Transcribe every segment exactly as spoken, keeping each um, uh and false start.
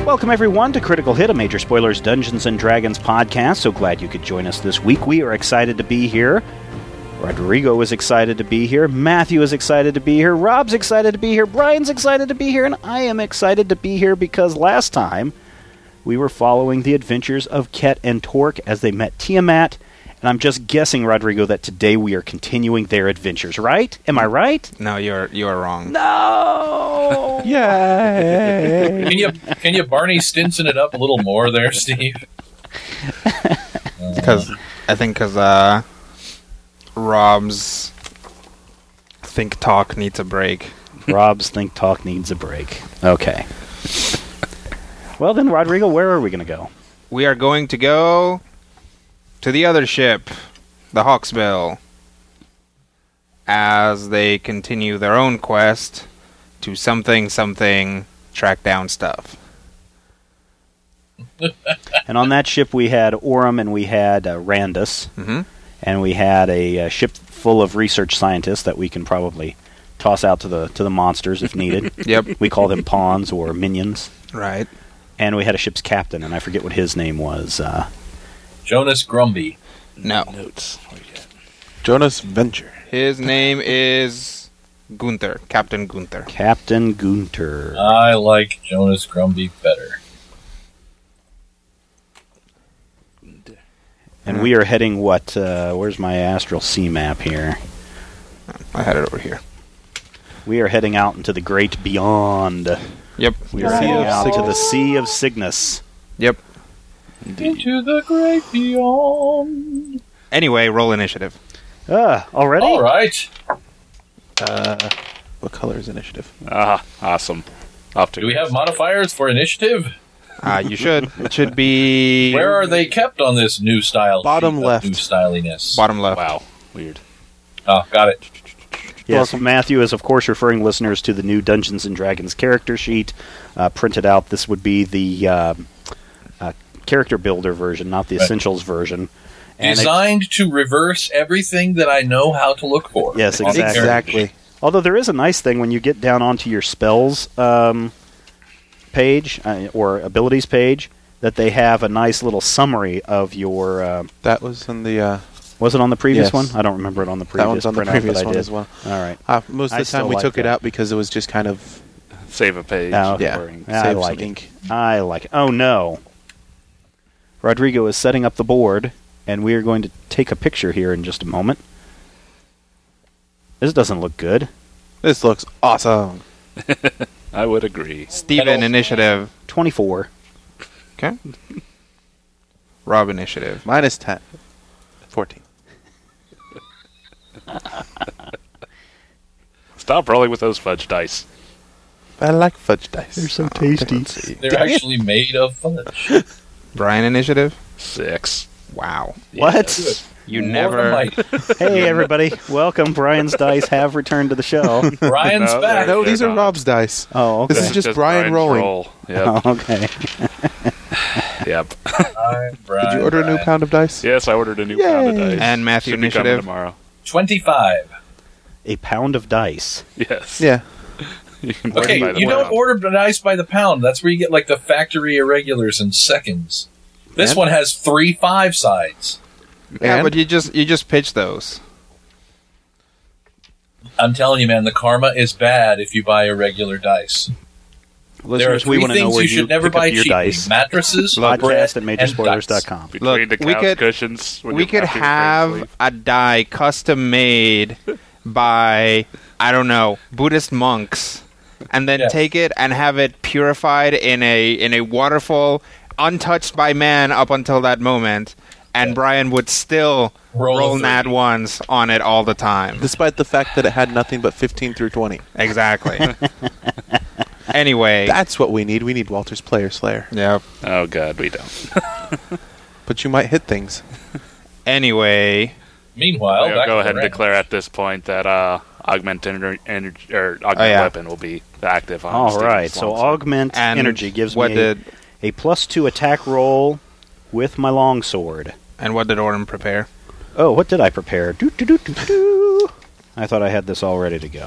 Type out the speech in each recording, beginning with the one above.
Welcome, everyone, to Critical Hit, a Major Spoilers Dungeons and Dragons podcast. So glad you could join us this week. We are excited to be here. Rodrigo is excited to be here. Matthew is excited to be here. Rob's excited to be here. Brian's excited to be here. And I am excited to be here because last time we were following the adventures of Ket and Torque as they met Tiamat. And I'm just guessing, Rodrigo, that today we are continuing their adventures, right? Am I right? No, you're you're wrong. No! Yay! Can you can you Barney Stinson it up a little more there, Steve? Because uh, I think because uh, Rob's think talk needs a break. Rob's think talk needs a break. Okay. Well then, Rodrigo, where are we going to go? We are going to go to the other ship, the Hawksbill, as they continue their own quest to something, something, track down stuff. And on that ship we had Orem and we had uh, Randus, Mm-hmm. and we had a, a ship full of research scientists that we can probably toss out to the to the monsters if needed. Yep. We call them pawns or minions. Right. And we had a ship's captain, and I forget what his name was. Uh, Jonas Grumby. No. Notes. What do you got? Jonas Venture. His name is Gunther, Captain Gunther. Captain Gunter. I like Jonas Grumby better. And we are heading what? Uh, where's my astral sea map here? I had it over here. We are heading out into the great beyond. Yep. We are Sea heading of out to Cygnus. the Sea of Cygnus. Yep. Into the great beyond. Anyway, roll initiative. Ah, already? All right. Uh, what color is initiative? Ah, awesome. Off to Do we have modifiers for initiative? Uh, you should. It should be Where are they kept on this new style? Bottom sheet of left. New styliness. bottom left. Wow, weird. Oh, got it. Yes, Matthew is, of course, referring listeners to the new Dungeons and Dragons character sheet uh, printed out. This would be the uh, uh, character builder version, not the Right. essentials version. And it- Designed to reverse everything that I know how to look for. Yes, on the exactly. character sheet. Exactly. although there is a nice thing when you get down onto your spells um, page uh, or abilities page that they have a nice little summary of your. Uh, That was in the. Uh, was it on the previous Yes. one? I don't remember it on the previous. that one's on the printout, previous but I one did. as well. All right. Uh, most of I the still time we like took it that. out because it was just kind of. Save a page. Oh, Yeah. boring. I save like some it. ink. I like it. Oh, no. Rodrigo is setting up the board, and we are going to take a picture here in just a moment. This doesn't look good. This looks awesome. I would agree. Steven, Hello. initiative. twenty-four. Okay. Rob, initiative. Minus ten. fourteen. Stop rolling with those fudge dice. I like fudge dice. They're so tasty. Let's see. They're actually made of fudge. Brian, initiative. Six. Wow. What? You More never. than my- Hey, everybody. Welcome. Brian's Dice have returned to the show. Brian's No, back. No, They're these are not. Rob's dice. Oh, okay. This is just Brian Brian's rolling. Roll. Yep. Oh, okay. Yep. Hi, Brian, Did you order a new Brian. pound of dice? Yes, I ordered a new Yay. pound of dice. And Matthew, Should be coming initiative. tomorrow. twenty-five. A pound of dice. Yes. Yeah. You can Okay, buy the you don't pound. order the dice by the pound. That's where you get like the factory irregulars in seconds. This And? one has three five sides. Yeah, And? but you just you just pitch those. I'm telling you, man, the karma is bad if you buy irregular dice. there are Listeners, we three want to know things where you should never pick buy up your cheaply: dice. mattresses, bread, Podcast at major and spoilers dot dice. com. Between Look, the we couch could- cushions. when We you could have to have sleep. a die custom made by I don't know Buddhist monks, and then Yes. take it and have it purified in a in a waterfall, untouched by man up until that moment. And Yes. Brian would still Roll a roll three. nat ones on it all the time. Despite the fact that it had nothing but fifteen through twenty. Exactly. Anyway. That's what we need. We need Walter's Player Slayer. Yep. Oh, God, we don't. But you might hit things. Anyway. Meanwhile, I'll back go to ahead and the declare at this point that uh, augment ener- energy or augment Oh, yeah. weapon will be active on All Steven's right, so longsword. augment And energy gives what me did a, a plus two attack roll with my longsword. and what did Orem prepare? Oh, what did I prepare? Doo, doo, doo, doo, doo. I thought I had this all ready to go.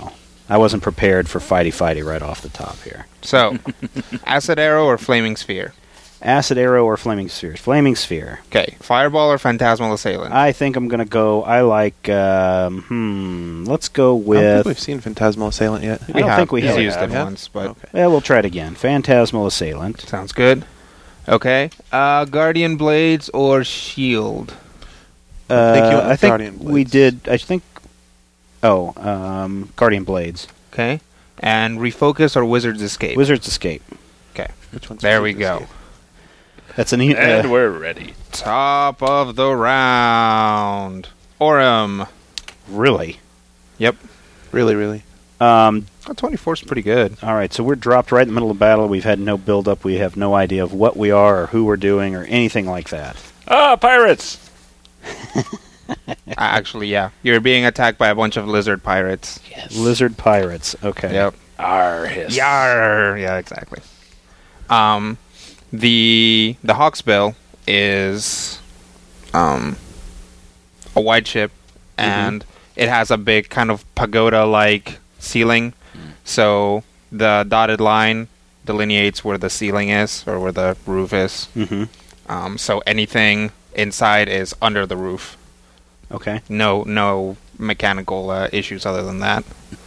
I wasn't prepared for fighty-fighty right off the top here. So, acid arrow or flaming sphere? Acid arrow or flaming sphere? Flaming sphere. Okay, fireball or phantasmal assailant? I think I'm going to go, I like, um, hmm, let's go I don't think with, we've seen Phantasmal Assailant yet. I don't think we He's have. used it Yeah? once, but Okay. well, we'll try it again. Phantasmal Assailant. sounds good. Okay, uh, guardian blades or shield? Uh, think you went I with think Guardian we Blades. did, I think, oh, um, Guardian Blades. Okay, and refocus or wizard's escape? Wizard's Escape. Okay, Which one's there we Wizard's go. Escape? That's an, e- And uh, we're ready. Top of the round. Orem. really. Yep. Really, really. Um, Oh, twenty-four is pretty good. all right, so we're dropped right in the middle of battle. We've had no build-up. We have no idea of what we are or who we're doing or anything like that. Ah, pirates! Uh, Actually, yeah. You're being attacked by a bunch of lizard pirates. Yes. Lizard Pirates. Okay. Yep. Our hiss. Yar. Yeah, exactly. Um, the the Hawksbill is um a wide ship, and it has a big kind of pagoda-like ceiling. So the dotted line delineates where the ceiling is or where the roof is. Mm-hmm. Um, so anything inside is under the roof. Okay. No, no mechanical uh, issues other than that.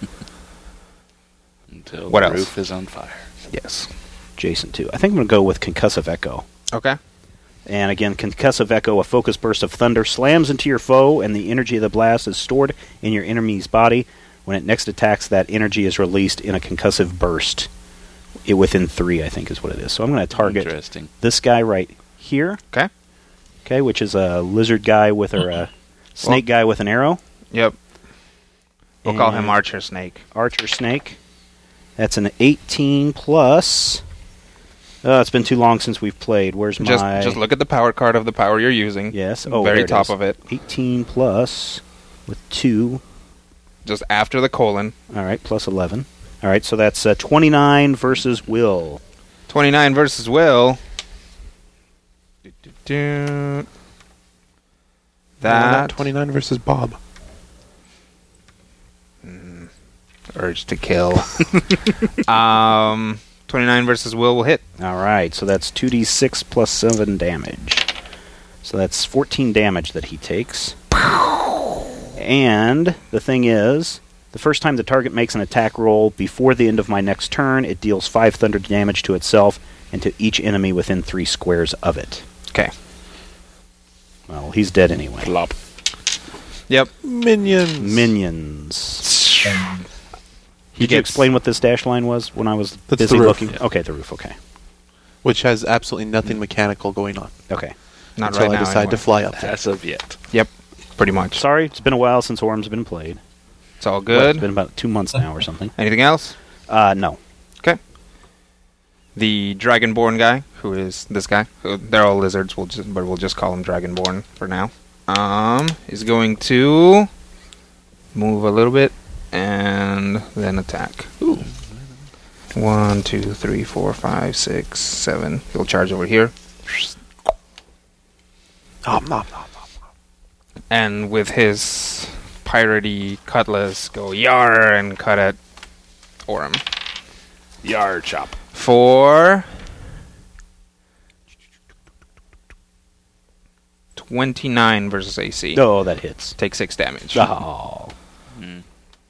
Until What the else? roof is on fire. Yes. Jason two. I think I'm going to go with Concussive Echo. Okay. And again, Concussive Echo, a focus burst of thunder, slams into your foe, and the energy of the blast is stored in your enemy's body. When it next attacks, that energy is released in a concussive burst. It, within three, I think, is what it is. So I'm going to target Interesting. this guy right here. Okay. Okay, which is a lizard guy with or a snake guy with an arrow. Yep. We'll call him And Archer Snake. Archer Snake. That's an eighteen plus. Oh, it's been too long since we've played. Where's Just my... just look at the power card of the power you're using. Yes. Oh, very there it top is. of it. eighteen plus with two. Just after the colon. All right, plus eleven. All right, so that's uh, twenty-nine versus Will. twenty-nine versus Will. Do-do-do. No, That not twenty-nine versus Bob. urge to kill. um, twenty-nine versus Will will hit. All right, so that's two d six plus seven damage. So that's fourteen damage that he takes. And the thing is, the first time the target makes an attack roll before the end of my next turn, it deals five thunder damage to itself and to each enemy within three squares of it. Okay. Well, he's dead anyway. Plop. Yep. Minions. Minions. And He Did you gets- explain what this dash line was when I was That's busy the roof. looking? Okay, the roof, okay. Which has absolutely nothing mechanical going on. Okay. Not until right I now. decide anyway. to fly up there. As of yet. Yep. Pretty much. Sorry, it's been a while since Orm's been played. It's all Well, good. it's been about two months now or something. Anything else? Uh, no. Okay. The Dragonborn guy, who is this guy, who, they're all lizards, we'll just, but we'll just call him Dragonborn for now. Um, is going to move a little bit and then attack. Ooh. One, two, three, four, five, six, seven. He'll charge over here, Nom, nom, nom, nom. and with his piratey cutlass, go yar and cut at Orem Yar chop. for twenty-nine versus A C. Oh, that hits. Take six damage. Oh. Mm.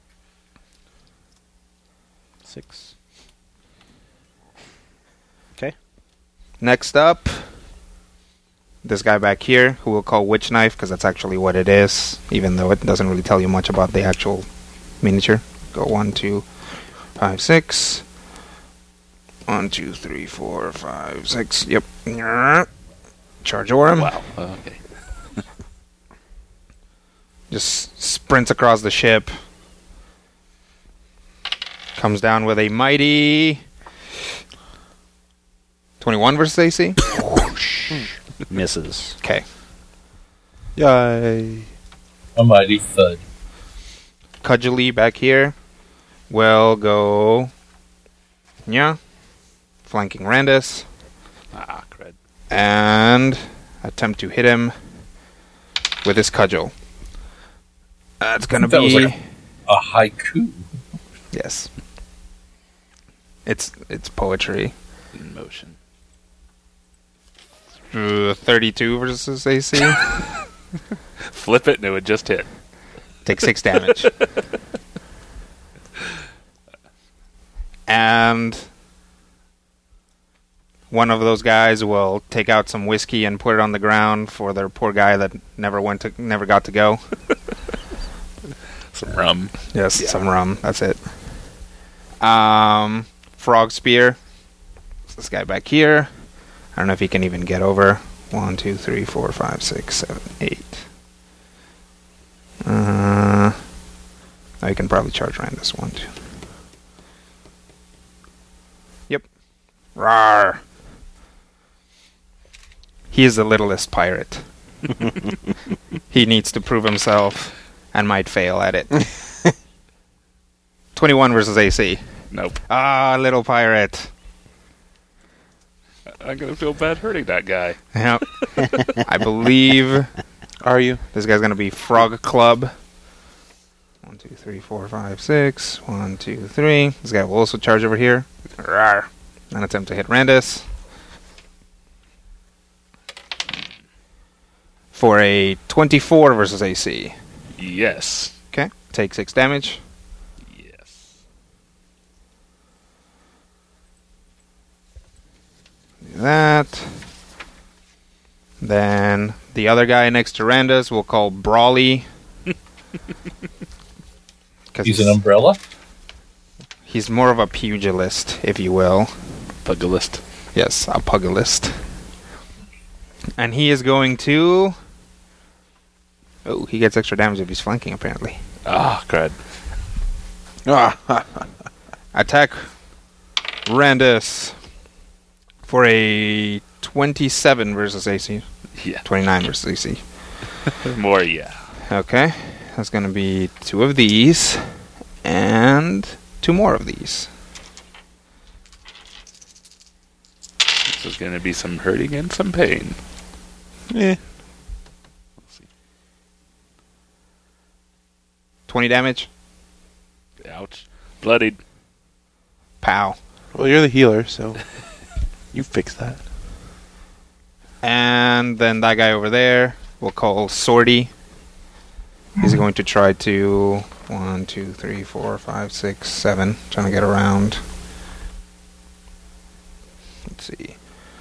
Six. Okay. Next up, this guy back here, who we'll call Witch Knife, because that's actually what it is, even though it doesn't really tell you much about the actual miniature. Go one, two, five, six. One, two, three, four, five, six. Yep. Charge Orem. Wow. Okay. Just sprints across the ship. Comes down with a mighty twenty-one versus A C. Misses. Okay. Yay. a mighty thud. Cudgely back here will go. Yeah. Flanking Randus. Ah, crud. And attempt to hit him with his cudgel. That's gonna That was be like A haiku. Yes. It's it's poetry. In motion. Uh, thirty-two versus A C. Flip it and it would just hit. Take six damage. And one of those guys will take out some whiskey and put it on the ground for their poor guy that never went to, never got to go. Some rum. Yes, Yeah. some rum. That's it. Um, frog spear. This guy back here. I don't know if he can even get over. One, two, three, four, five, six, seven, eight. Uh, oh, you can probably charge around this one, two. Yep. Rawr. He is the littlest pirate. He needs to prove himself and might fail at it. twenty-one versus A C. Nope. Ah, little pirate. I'm gonna feel bad hurting that guy. Yep. I believe Are you? this guy's gonna be Frog Club. One, two, three, four, five, six. One, two, three. This guy will also charge over here. Rawr. And attempt to hit Randus. For a twenty-four versus A C. Yes. Okay. Take six damage. Yes. Do that. Then the other guy next to Randus we'll call Brawly. He's an umbrella? He's more of a pugilist, if you will. Pugilist. Yes, a pugilist. And he is going to... Oh, he gets extra damage if he's flanking, apparently. Ah, crud. Ah, Attack Randus for a twenty-seven versus A C. Yeah. twenty-nine versus A C. More, yeah. Okay, that's going to be two of these and two more of these. This is gonna be some hurting and some pain. eh. twenty damage. Ouch. Bloodied. Pow. Well, you're the healer, so you fix that. And then that guy over there we'll call Swordy. He's going to try to one, two, three, four, five, six, seven. Trying to get around. Let's see.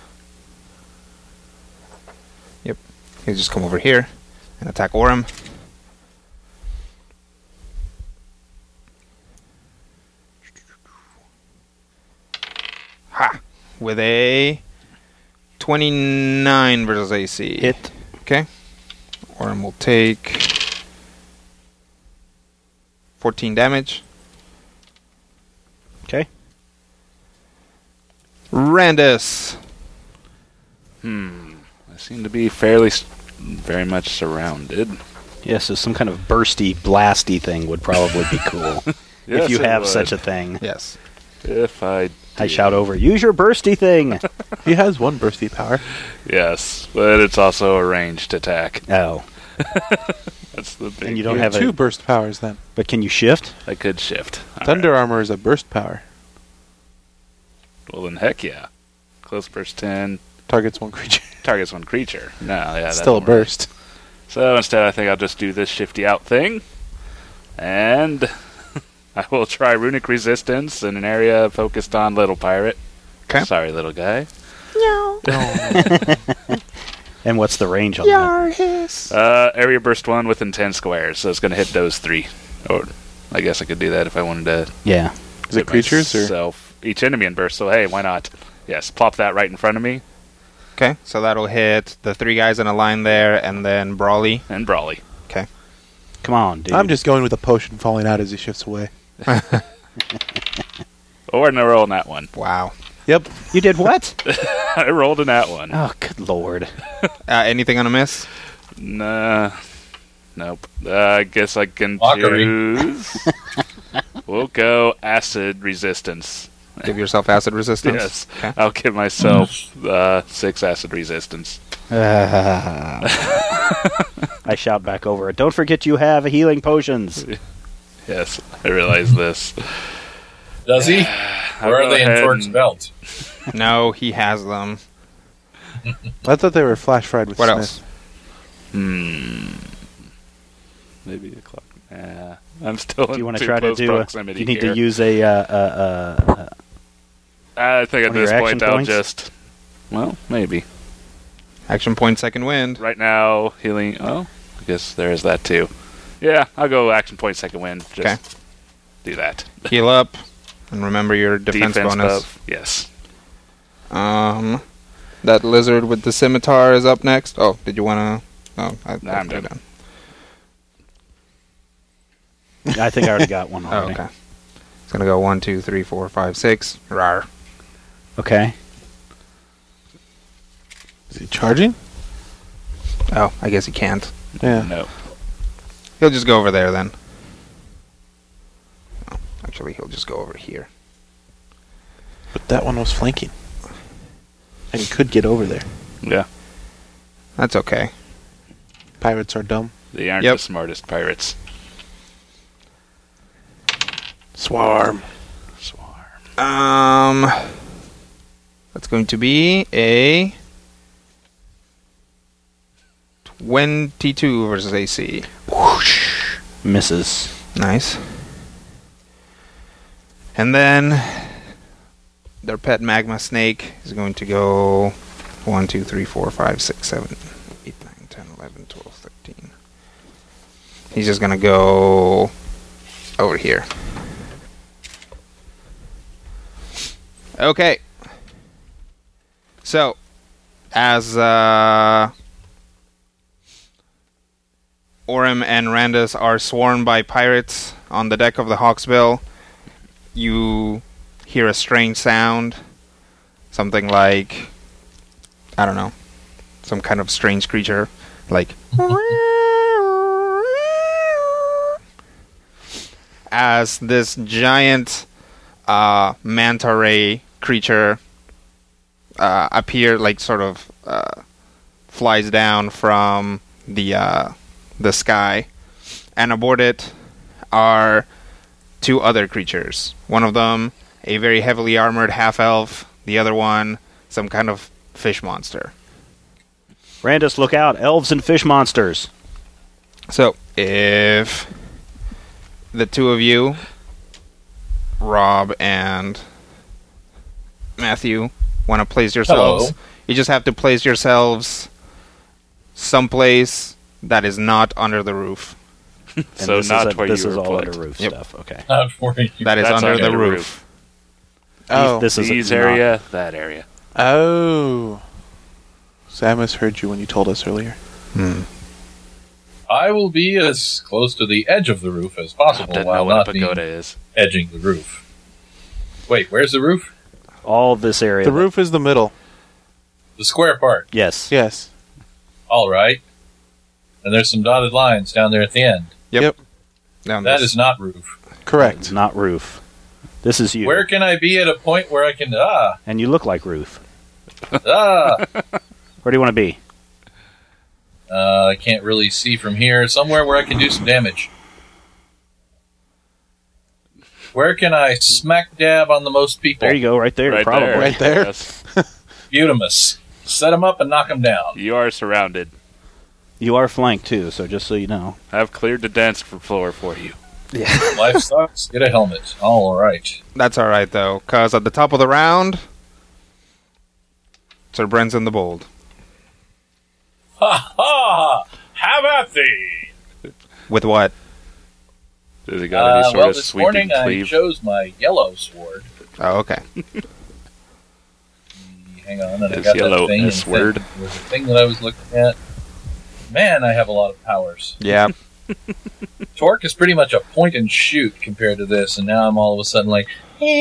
Yep. He'll just come over here and attack Orem. Ha! With a twenty-nine versus A C. Hit. Okay. Orem will take fourteen damage. Okay. Randus. Hmm. I seem to be fairly, s- very much surrounded. Yes, so some kind of bursty, blasty thing would probably be cool. Yes, if you it have would. such a thing. Yes. If I I did. shout over, use your bursty thing! He has one bursty power. Yes, but it's also a ranged attack. Oh. That's the thing. And you don't You have two a... burst powers then. But can you shift? I could shift. All Thunder right. armor is a burst power. Well, then heck yeah. Close burst ten. Targets one creature. Targets one creature. No, yeah, that Still a don't work. burst. So instead, I think I'll just do this shifty out thing, and I will try runic resistance in an area focused on little pirate. Okay. Sorry, little guy. And what's the range on that? Uh, area burst one within ten squares, so it's going to hit those three. Or I guess I could do that if I wanted to. Yeah. Is it creatures or? myself each enemy in burst? So hey, why not? Yes, plop that right in front of me Okay. So that'll hit the three guys in a line there and then Brawly. and Brawly. Okay. Come on, dude. I'm just going with a potion falling out as he shifts away. Or no roll in that one. Wow. Yep. You did what? I rolled in that one. Oh, good lord. Uh, anything on a miss? Nah. Nope. Uh, I guess I can Mockery. choose. We'll go acid resistance. Give yourself acid resistance. Yes. Okay. I'll give myself uh, six acid resistance. Uh, I shout back over it. Don't forget you have healing potions. Yes, I realize this. Does he? I'll Or are go they in ahead Torque's and- belt? No, he has them. I thought they were flash fried with What Smith. else? Hmm. Maybe the clock. Yeah, I'm still Do in you want to too too try to close do? A, do proximity you need here. to use a? Uh, uh, uh, I think at one of this your point action I'll points? just. Well, maybe. Action point, second wind. Right now, healing. Oh, I guess there is that too. Yeah, I'll go action point, second wind. Just Okay. do that. Heal up, and remember your defense, bonus. buff. Yes. Um, that lizard with the scimitar is up next. Oh, did you want to? Oh, I, Nah, I'm put it done. I think I already got one Oh, already. okay. It's gonna go one, two, three, four, five, six. Rar. Okay. Is he charging? Oh, I guess he can't. Yeah. No. He'll just go over there then. Oh, actually, he'll just go over here. But that one was flanking. And he could get over there. Yeah. That's okay. Pirates are dumb. They aren't Yep. the smartest pirates. Swarm. Swarm. Um, that's going to be a twenty-two versus A C. Whoosh. Misses. Nice. And then their pet magma snake is going to go one, two, three, four, five, six, seven, eight, nine, ten, eleven, twelve, thirteen. He's just going to go over here. Okay. So, as uh, Orem and Randus are swarmed by pirates on the deck of the Hawksbill, you hear a strange sound. Something like, I don't know, some kind of strange creature. Like, as this giant uh, manta ray creature uh, appear, like sort of uh, flies down from the uh, the sky, and aboard it are two other creatures. One of them a very heavily armored half elf. The other one some kind of fish monster. Randus, look out! Elves and fish monsters. So if the two of you, Rob and Matthew, want to place yourselves, Hello. you just have to place yourselves someplace that is not under the roof. And So this not is a, where this you is were all put. under roof Yep. stuff. Okay. Not for you. That is That's under under the the roof. roof. Oh. This is These not- area, that area. Oh. So I misheard you when you told us earlier. Hmm. I will be as close to the edge of the roof as possible Didn't know while what a not being pagoda is. edging the roof. Wait, where's the roof? All of this area. The roof is the middle. The square part. Yes. Yes. All right. And there's some dotted lines down there at the end. Yep. Yep. Down That this- is not roof. Correct. Not roof. This is you. Where can I be at a point where I can... Ah! And you look like roof. Ah! Where do you want to be? Uh, I can't really see from here. Somewhere where I can do some damage. Where can I smack dab on the most people? There you go, right there. Right probably. there. Right there. Yes. Beautimus. Set them up and knock them down. You are surrounded. You are flanked too, so just so you know. I've cleared the dance for floor for you. Life sucks. Get a helmet. All right. That's alright though, because at the top of the round, Sir Brenton the Bold. Ha ha! Have at thee! With what? Does he got any Uh, sort well, of this sweeping morning I cleave? chose my yellow sword. Oh, okay. Hang on, and I His got yellow that thing. S and the word. thing- There was a thing that I was looking at. Man, I have a lot of powers. Yeah. Torque is pretty much a point and shoot compared to this, and now I'm all of a sudden like.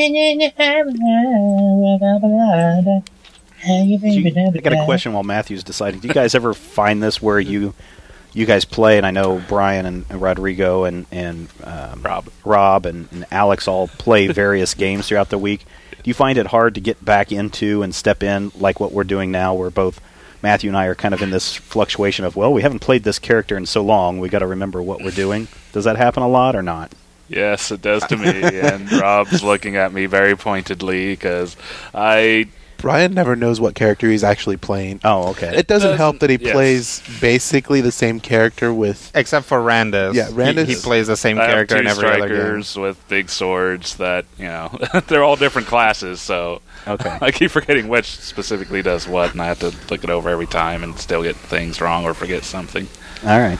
I got a question while Matthew's deciding. Do you guys ever find this where you you guys play, and I know Brian and, and Rodrigo and, and um, Rob. Rob and, and Alex all play various games throughout the week. Do you find it hard to get back into and step in like what we're doing now, where both Matthew and I are kind of in this fluctuation of, well, we haven't played this character in so long, we got to remember what we're doing? Does that happen a lot or not? Yes, it does to me. And Rob's looking at me very pointedly because I. Brian never knows what character he's actually playing. Oh, okay. It doesn't Doesn't- help that he yes. plays basically the same character with... Except for Randus. Yeah, Randus- He, he plays the same I have character two in every other game. strikers with big swords that, you know, they're all different classes, so Okay. I keep forgetting which specifically does what, and I have to look it over every time and still get things wrong or forget something. All right.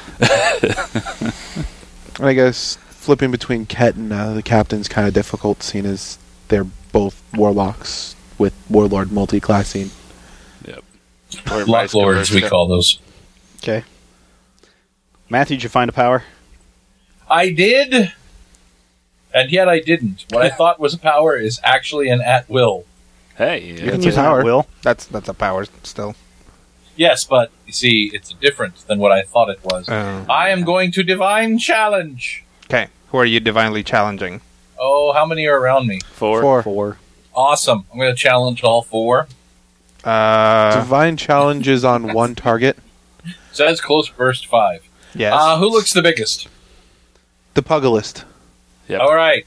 I guess flipping between Ket and uh, the captain's kind of difficult, seeing as they're both warlocks with warlord multi-classing. Yep. Or vice Locklords, we versa. call those. Okay. Matthew, did you find a power? I did, and yet I didn't. What I thought was a power is actually an at-will. Hey, You yeah. can It's use an power. at-will. That's that's a power still. Yes, but, you see, it's different than what I thought it was. Oh. I am going to Divine Challenge. Okay, who are you divinely challenging? Oh, how many are around me? Four. Four. Four. Awesome. I'm going to challenge all four. Uh, Divine challenges on one target. Says close burst five. yes. Uh, who looks the biggest? The Pugilist. Yep. All right.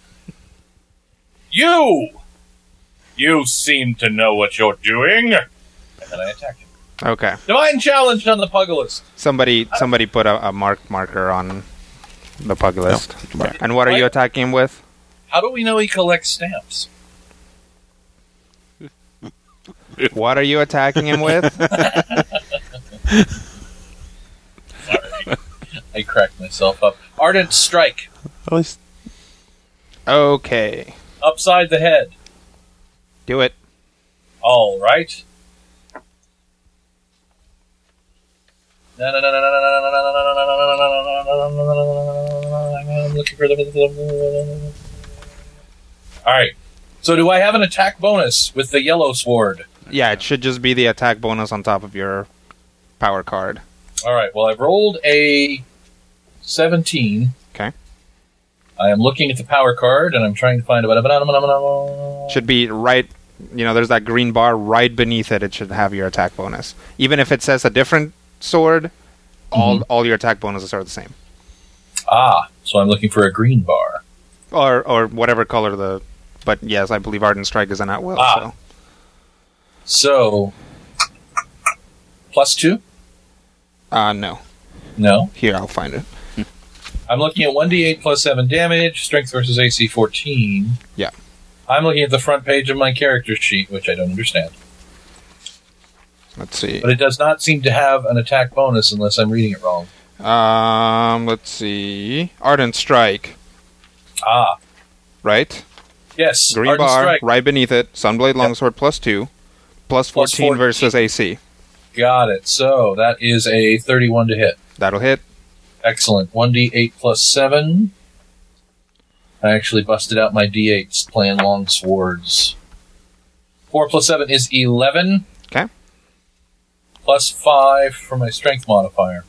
You! You seem to know what you're doing. And then I attack him. Okay. Divine Challenge on the Pugilist. Somebody somebody put a, a mark marker on the Pugilist. And what are you What? attacking him with? How do we know he collects stamps? What are you attacking him with? Sorry. I cracked myself up. Ardent Strike. At least Okay. Upside the head. Do it. All right. I'm looking for the. All right. So, do I have an attack bonus with the yellow sword? Yeah, it should just be the attack bonus on top of your power card. All right. Well, I've rolled a seventeen. Okay. I am looking at the power card, and I'm trying to find a. Should be right, you know, there's that green bar right beneath it. It should have your attack bonus. Even if it says a different sword, all all your attack bonuses are the same. Ah, so I'm looking for a green bar. Or or whatever color the... But yes, I believe Ardent Strike is an at-will, Ah. so... So, plus two? Uh, no. No. Here, I'll find it. I'm looking at one d eight plus seven damage, strength versus A C fourteen. Yeah. I'm looking at the front page of my character sheet, which I don't understand. Let's see. But it does not seem to have an attack bonus unless I'm reading it wrong. Um, let's see. Ardent Strike, Ah, right? yes. Green Ardent bar, Strike. right beneath it. Sunblade Longsword plus two. Plus Plus fourteen fourteen. versus A C. Got it. So that is a thirty-one to hit. That'll hit. Excellent. one d eight plus seven. I actually busted out my d eights playing long swords. four plus seven is eleven. Okay. Plus five for my strength modifier.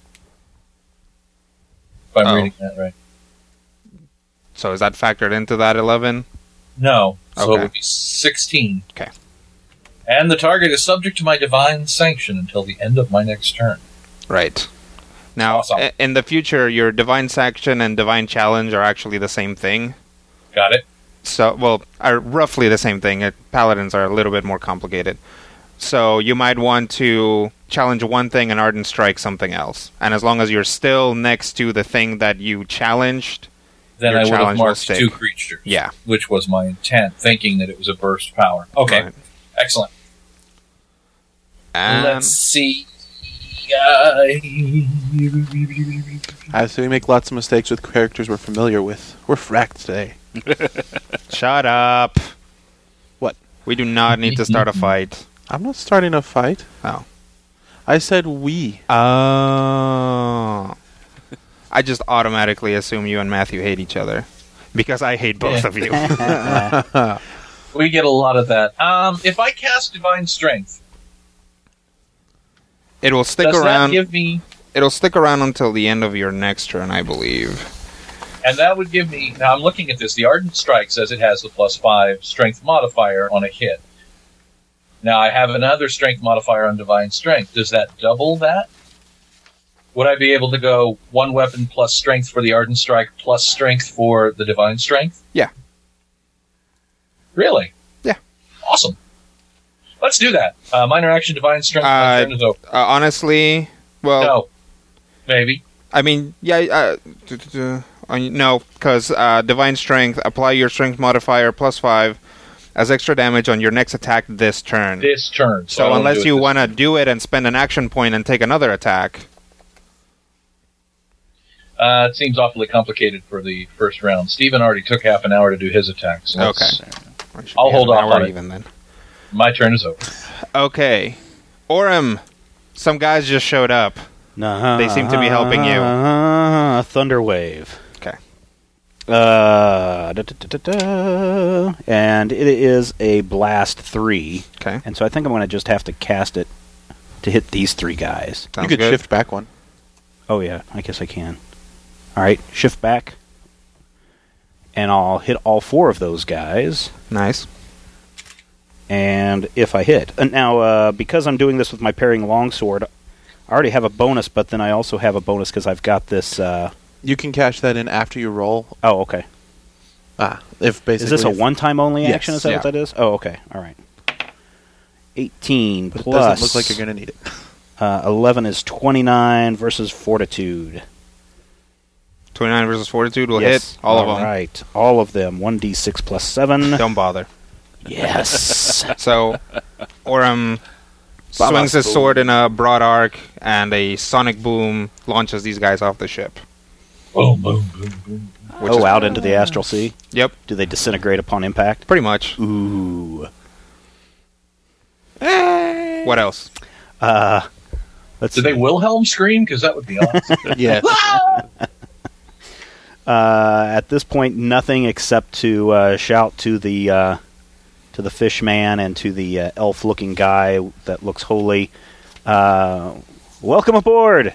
If I'm Oh. reading that right. So is that factored into that eleven? No. So it Okay. would be sixteen. Okay. And the target is subject to my divine sanction until the end of my next turn. Right. Now, Awesome. i- in the future, your Divine Sanction and Divine Challenge are actually the same thing. Got it? So, well, are roughly the same thing. Uh, Paladins are a little bit more complicated. So you might want to challenge one thing and Ardent Strike something else. And as long as you're still next to the thing that you challenged, Then Your I would have challenge will marked stick. two creatures. yeah. Which was my intent, thinking that it was a burst power. Okay. Right. Excellent. And Let's see. Uh, I say we make lots of mistakes with characters we're familiar with. We're fracked today. shut up. What? We do not need to start a fight. I'm not starting a fight. Oh. I said we. Oh. I just automatically assume you and Matthew hate each other. Because I hate both Yeah. of you. we get a lot of that. Um, if I cast Divine Strength, It will stick does around. that give me... It'll stick around until the end of your next turn, I believe. And that would give me... Now, I'm looking at this. The Ardent Strike says it has the plus five strength modifier on a hit. Now, I have another strength modifier on Divine Strength. Does that double that? would I be able to go one weapon plus strength for the Ardent Strike plus strength for the Divine Strength? Yeah. Really? Yeah. Awesome. Let's do that. Uh, minor action, Divine Strength. My Uh, turn is over. Uh, honestly, well, No. Maybe. I mean, yeah, uh, d- d- d- uh, no, because uh, Divine Strength, apply your Strength modifier plus five as extra damage on your next attack this turn. This turn. so I wanna unless do it you this want to turn. do it and spend an action point and take another attack, Uh, it seems awfully complicated for the first round. Steven already took half an hour to do his attack. So let's- okay. Or should I'll we have hold an off hour on it. even then. My turn is over. Okay, Orem, some guys just showed up. Nah, They seem to be helping you. Thunder Wave. Okay. Uh, da, da, da, da, da. And it is a blast three. Okay. And so I think I'm going to just have to cast it to hit these three guys. Sounds you could good. shift back one. Oh, yeah, I guess I can. All right, shift back. And I'll hit all four of those guys. Nice. And if I hit. And now, uh, because I'm doing this with my pairing longsword, I already have a bonus, but then I also have a bonus because I've got this. Uh, You can cash that in after you roll. oh, okay. Ah, if basically Is this a if- one-time only Yes, action? Is that yeah. what that is? Oh, okay. All right. eighteen But it plus. doesn't look like you're going to need it. Uh, eleven is twenty-nine versus Fortitude. twenty-nine versus Fortitude will Yes. hit all of them. All right. All of them. one d six plus seven. Don't bother. Yes. So, Orem swings his sword in a broad arc, and a sonic boom launches these guys off the ship. Boom, boom, boom, boom. Which oh, is- out into the astral sea? Yep, Do they disintegrate upon impact? pretty much. Ooh. What else? Uh, let's Did see. they Wilhelm scream? Because that would be awesome. Yes. Uh, at this point, nothing except to uh, shout to the uh, to the fish man and to the uh, elf-looking guy that looks holy. Uh, welcome aboard.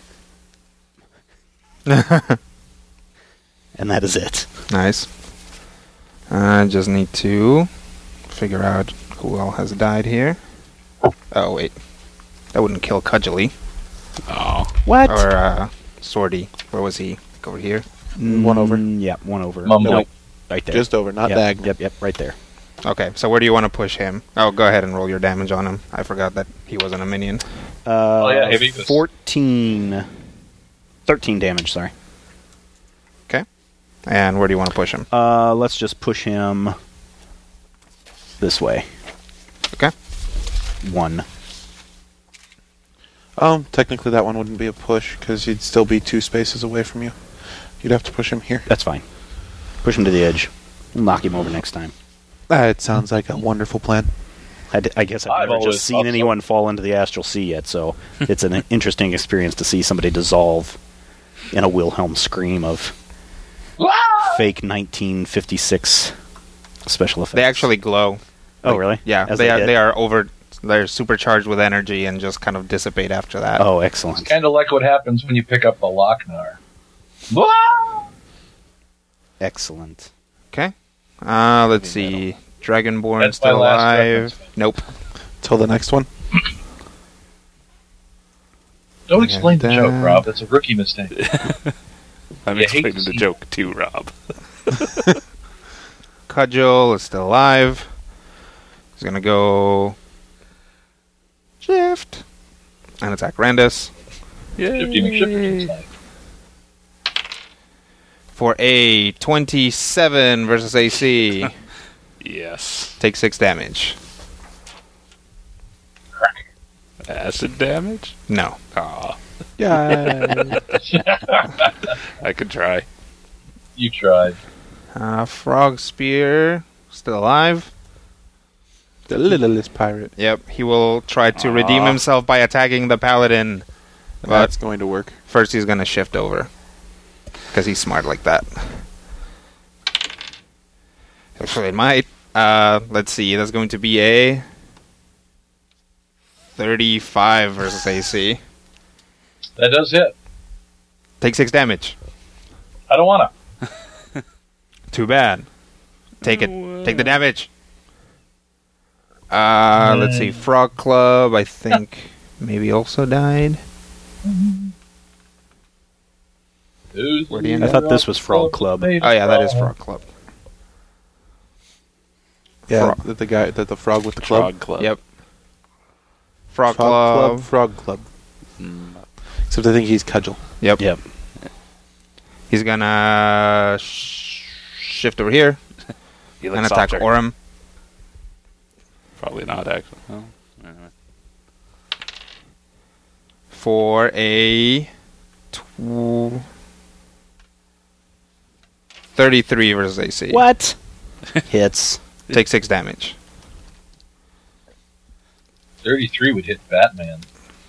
And that is it. Nice. I just need to figure out who all has died here. Oh, wait. That wouldn't kill Cudgely. Oh. What? Or, uh, Swordy. Where was he? Over here? One over. Mm, yeah, one over. Mumble. No, right there. Just over, not yep, diagonal. Yep, yep, right there. Okay, so where do you want to push him? Oh, go ahead and roll your damage on him. I forgot that he wasn't a minion. Uh, Oh, yeah, heavy was- fourteen. thirteen damage, sorry. Okay. And where do you want to push him? Uh, let's just push him this way. Okay. One. Um, technically that one wouldn't be a push because he'd still be two spaces away from you. You'd have to push him here. That's fine. Push him to the edge. We'll knock him over next time. That sounds like a wonderful plan. I, d- I guess I've, I've never always just seen thought so. anyone fall into the astral sea yet, so it's an interesting experience to see somebody dissolve in a Wilhelm scream of fake nineteen fifty-six special effects. They actually glow. Oh, really? Yeah, As they they are, hit? they are over. They're supercharged with energy and just kind of dissipate after that. Oh, excellent. Kind of like what happens when you pick up a Lochnar. Excellent. Okay. Uh, let's see. Dragonborn That's my still last alive. reference. Nope. Till the next one. Don't explain the And, joke, uh, Rob. That's a rookie mistake. I'm You hate explaining to the see- joke too, Rob. Cudgel is still alive. He's gonna go shift and attack Randus Shifty McShifty inside. for a twenty-seven versus A C. Yes. Take six damage. Acid damage? No. Aw. Yeah. I could try. You tried. Uh, Frog Spear still alive. The littlest pirate. Yep. He will try to redeem Aw. himself by attacking the paladin. But That's going to work. first, he's gonna shift over because he's smart like that. Actually, it might. Uh, let's see. That's going to be a thirty-five versus A C. That does hit. Take six damage. I don't wanna. Too bad. Take it. Take the damage. Uh, let's see. Frog Club, I think, maybe also died. Who's Where do you I thought this was Frog Club. Oh yeah, that is Frog Club. Yeah, Frog. the, the guy, the, the frog with the club. Frog Club. Yep. Frog, Frog Club. Club. Frog Club. Mm. Except I think he's Cudgel. Yep. Yep. He's gonna sh- shift over here He and looks attack softer. Orem. Probably not, actually. Oh, anyway. For a tw- thirty-three versus A C. What? Hits. Take six damage. thirty-three would hit Batman.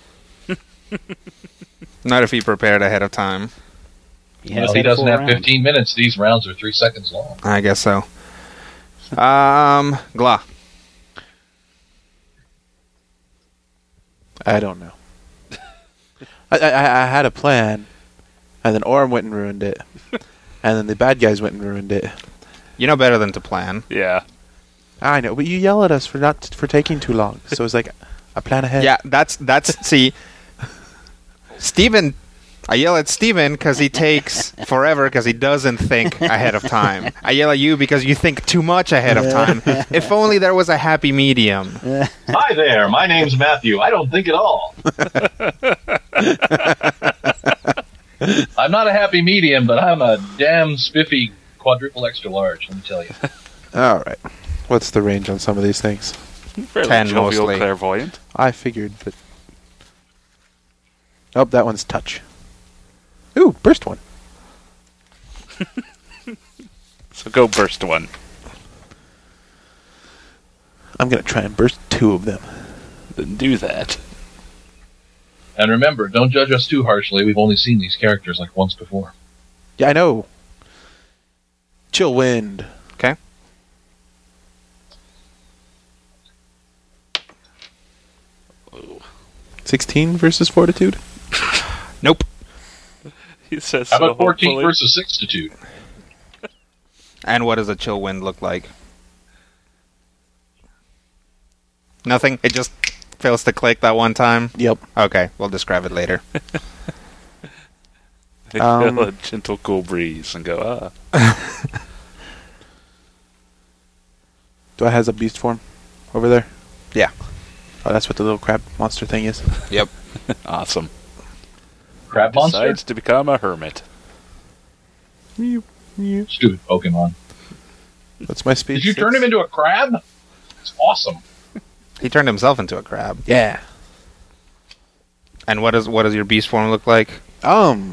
Not if he prepared ahead of time. He, has Well, he had a doesn't full have round. fifteen minutes. These rounds are three seconds long. I guess so. Um, Gla. I don't know. I, I I had a plan, and then Orem went and ruined it, and then the bad guys went and ruined it. You know better than to plan. Yeah. I know, but you yell at us for not for taking too long. So it's like a plan ahead. Yeah, that's that's see. Steven, I yell at Steven because he takes forever because he doesn't think ahead of time. I yell at you because you think too much ahead of time. If only there was a happy medium. Hi there, my name's Matthew. I don't think at all. I'm not a happy medium, but I'm a damn spiffy quadruple extra large, let me tell you. All right. What's the range on some of these things? Fairly ten jovial, mostly. clairvoyant. I figured, but oh, that one's touch. Ooh, burst one. So go burst one. I'm gonna try and burst two of them. Then do that. And remember, don't judge us too harshly. We've only seen these characters like once before. Yeah, I know. Chill wind. Okay. Sixteen versus fortitude. Nope. He says How so about fourteen hopefully. versus sixtitude? And what does a chill wind look like? Nothing. It just fails to click that one time. Yep. Okay, we'll describe it later. They Um, feel a gentle, cool breeze and go, ah. Do I has a beast form over there? Yeah. Oh, that's what the little crab monster thing is. Yep. Awesome. Crab monster? Decides to become a hermit. Stupid Pokemon. What's my speed? Did you Six? turn him into a crab? It's awesome. He turned himself into a crab. Yeah. And what does what does your beast form look like? Um.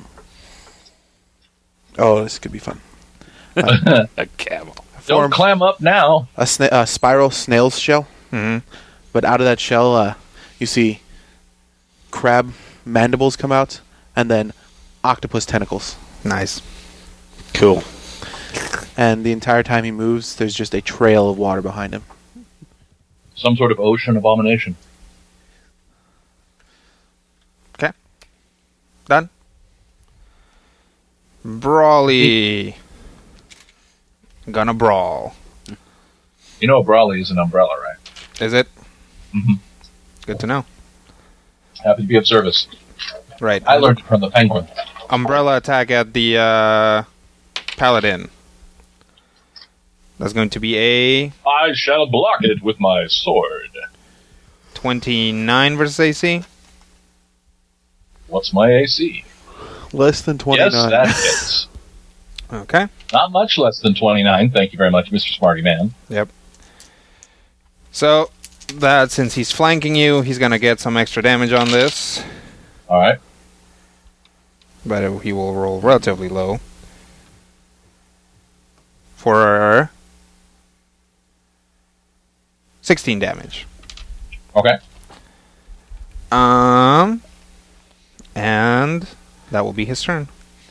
Oh, this could be fun. A camel. Don't Form clam up now. a, sna- a spiral snail's shell, Mm-hmm. but out of that shell, uh, you see crab mandibles come out, and then octopus tentacles. Nice. Cool. And the entire time he moves, there's just a trail of water behind him. Some sort of ocean abomination. Okay. Done. Brawly. Gonna brawl. You know, Brawly is an umbrella, right? Is it? Mm-hmm. Good to know. Happy to be of service. Right. I learned it from the penguin. Umbrella attack at the uh, paladin. That's going to be a I shall block it with my sword. twenty-nine versus A C. What's my A C? Less than twenty-nine. Yes, that hits. Okay. Not much less than twenty-nine. Thank you very much, Mister Smarty Man. Yep. So that since he's flanking you, he's gonna get some extra damage on this, All right. but it- he will roll relatively low for sixteen damage. Okay. Um, and that will be his turn.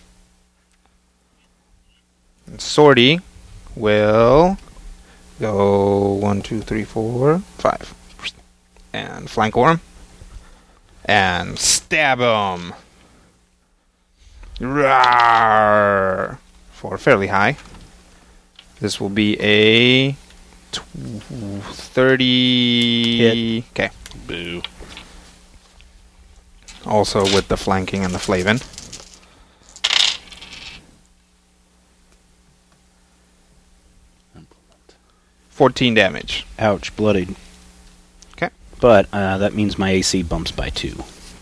And Swordy will go one, two, three, four, five, and flank Orm and stab him. Rawr! For fairly high. This will be a tw- thirty. Okay. Boo. Also with the flanking and the flavin. fourteen damage. Ouch, bloodied. Okay. But uh, that means my A C bumps by two.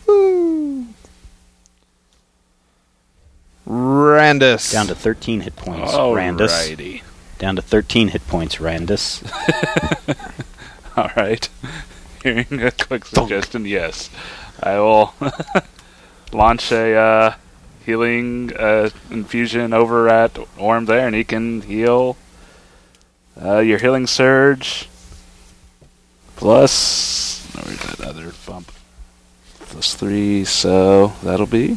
Randus. Down to thirteen hit points, Alrighty. Randus. Down to thirteen hit points, Randus. All right. Hearing a quick suggestion, yes. I will launch a uh, healing uh, infusion over at Orm there, and he can heal uh, your healing surge. Plus, where's that other bump? Plus three, so that'll be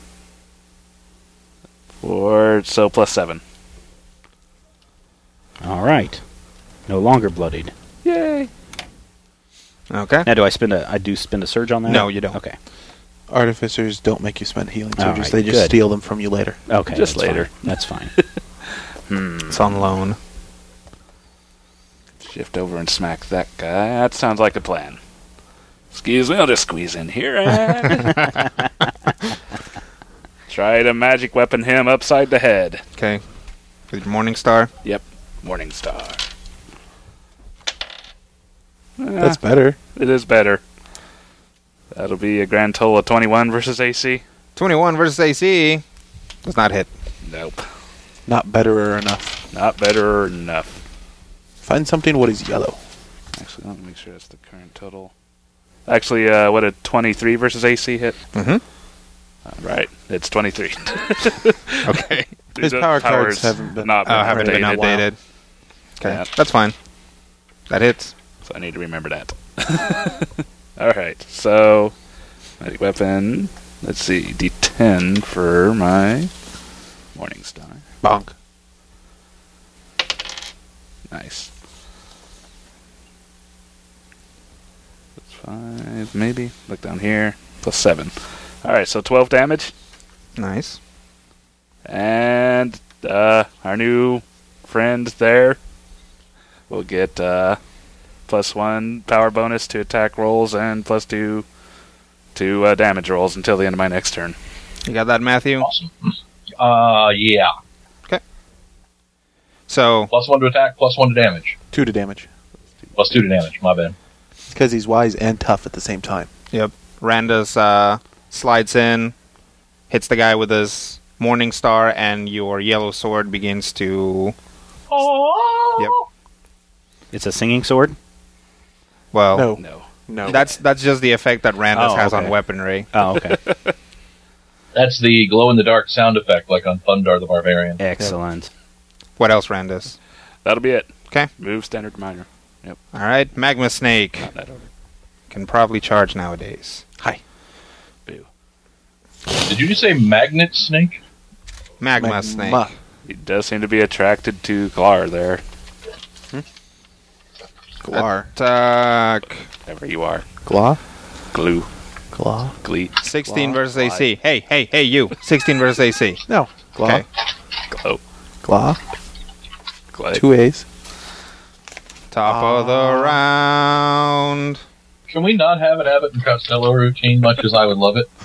four, so plus seven. All right. No longer bloodied. Yay! Okay. Now, do I spend a? I do spend a surge on that? No, you don't. Okay. Artificers don't make you spend healing All surges. right, they just good. steal them from you later. Okay. Just that's later. fine. That's fine. Hmm. It's on loan. Shift over and smack that guy. That sounds like a plan. Excuse me, I'll just squeeze in here and try to magic weapon him upside the head. Okay. With your Morning Star. Yep, Morning Star. That's better. It is better. That'll be a grand total of twenty-one versus A C. twenty-one versus A C. Does not hit. Nope, Not better or enough. not better enough. Find something what is yellow. Actually, let me make sure that's the current total. Actually, uh, what, a twenty-three versus A C hit? Mm-hmm. Uh, right, it's twenty-three. Okay. His The power powers cards haven't been- not Oh, haven't been updated. updated. Okay. Yeah. That's fine. That hits. So I need to remember that. Alright, so magic weapon. Let's see, D ten for my Morning Star. Bonk. Nice. That's five, maybe. Look down here. Plus seven. Alright, so twelve damage. Nice. And uh, our new friend there will get uh, plus one power bonus to attack rolls and plus two to uh, damage rolls until the end of my next turn. You got that, Matthew? Awesome. Uh, yeah. So, Plus one to attack, plus one to damage. Two to damage. Plus two to damage, my bad. Because he's wise and tough at the same time. yep. Randus uh, slides in, hits the guy with his Morning Star, and your yellow sword begins to... Oh! Yep. It's a singing sword? Well, No. No. No. that's that's just the effect that Randus Oh, has on okay. weaponry. Oh, okay. That's the glow-in-the-dark sound effect, like on Thundar the Barbarian. Excellent. What else, Randus? That'll be it. Okay. Move standard minor. Yep. All right. Magma Snake Not that order. can probably charge nowadays. Hi. Boo. Did you just say magnet snake? Magma, Magma. Snake. He does seem to be attracted to Glar there. Glar. Attack. Wherever you are. Gla? Glue. Gla? Glee. sixteen Gla- versus A C. Hey, hey, hey, you. sixteen versus A C. No. Gla. Okay. Glow. Gla. Glay. Two A's. Top of the round. Can we not have an Abbott and Costello routine, much as I would love it?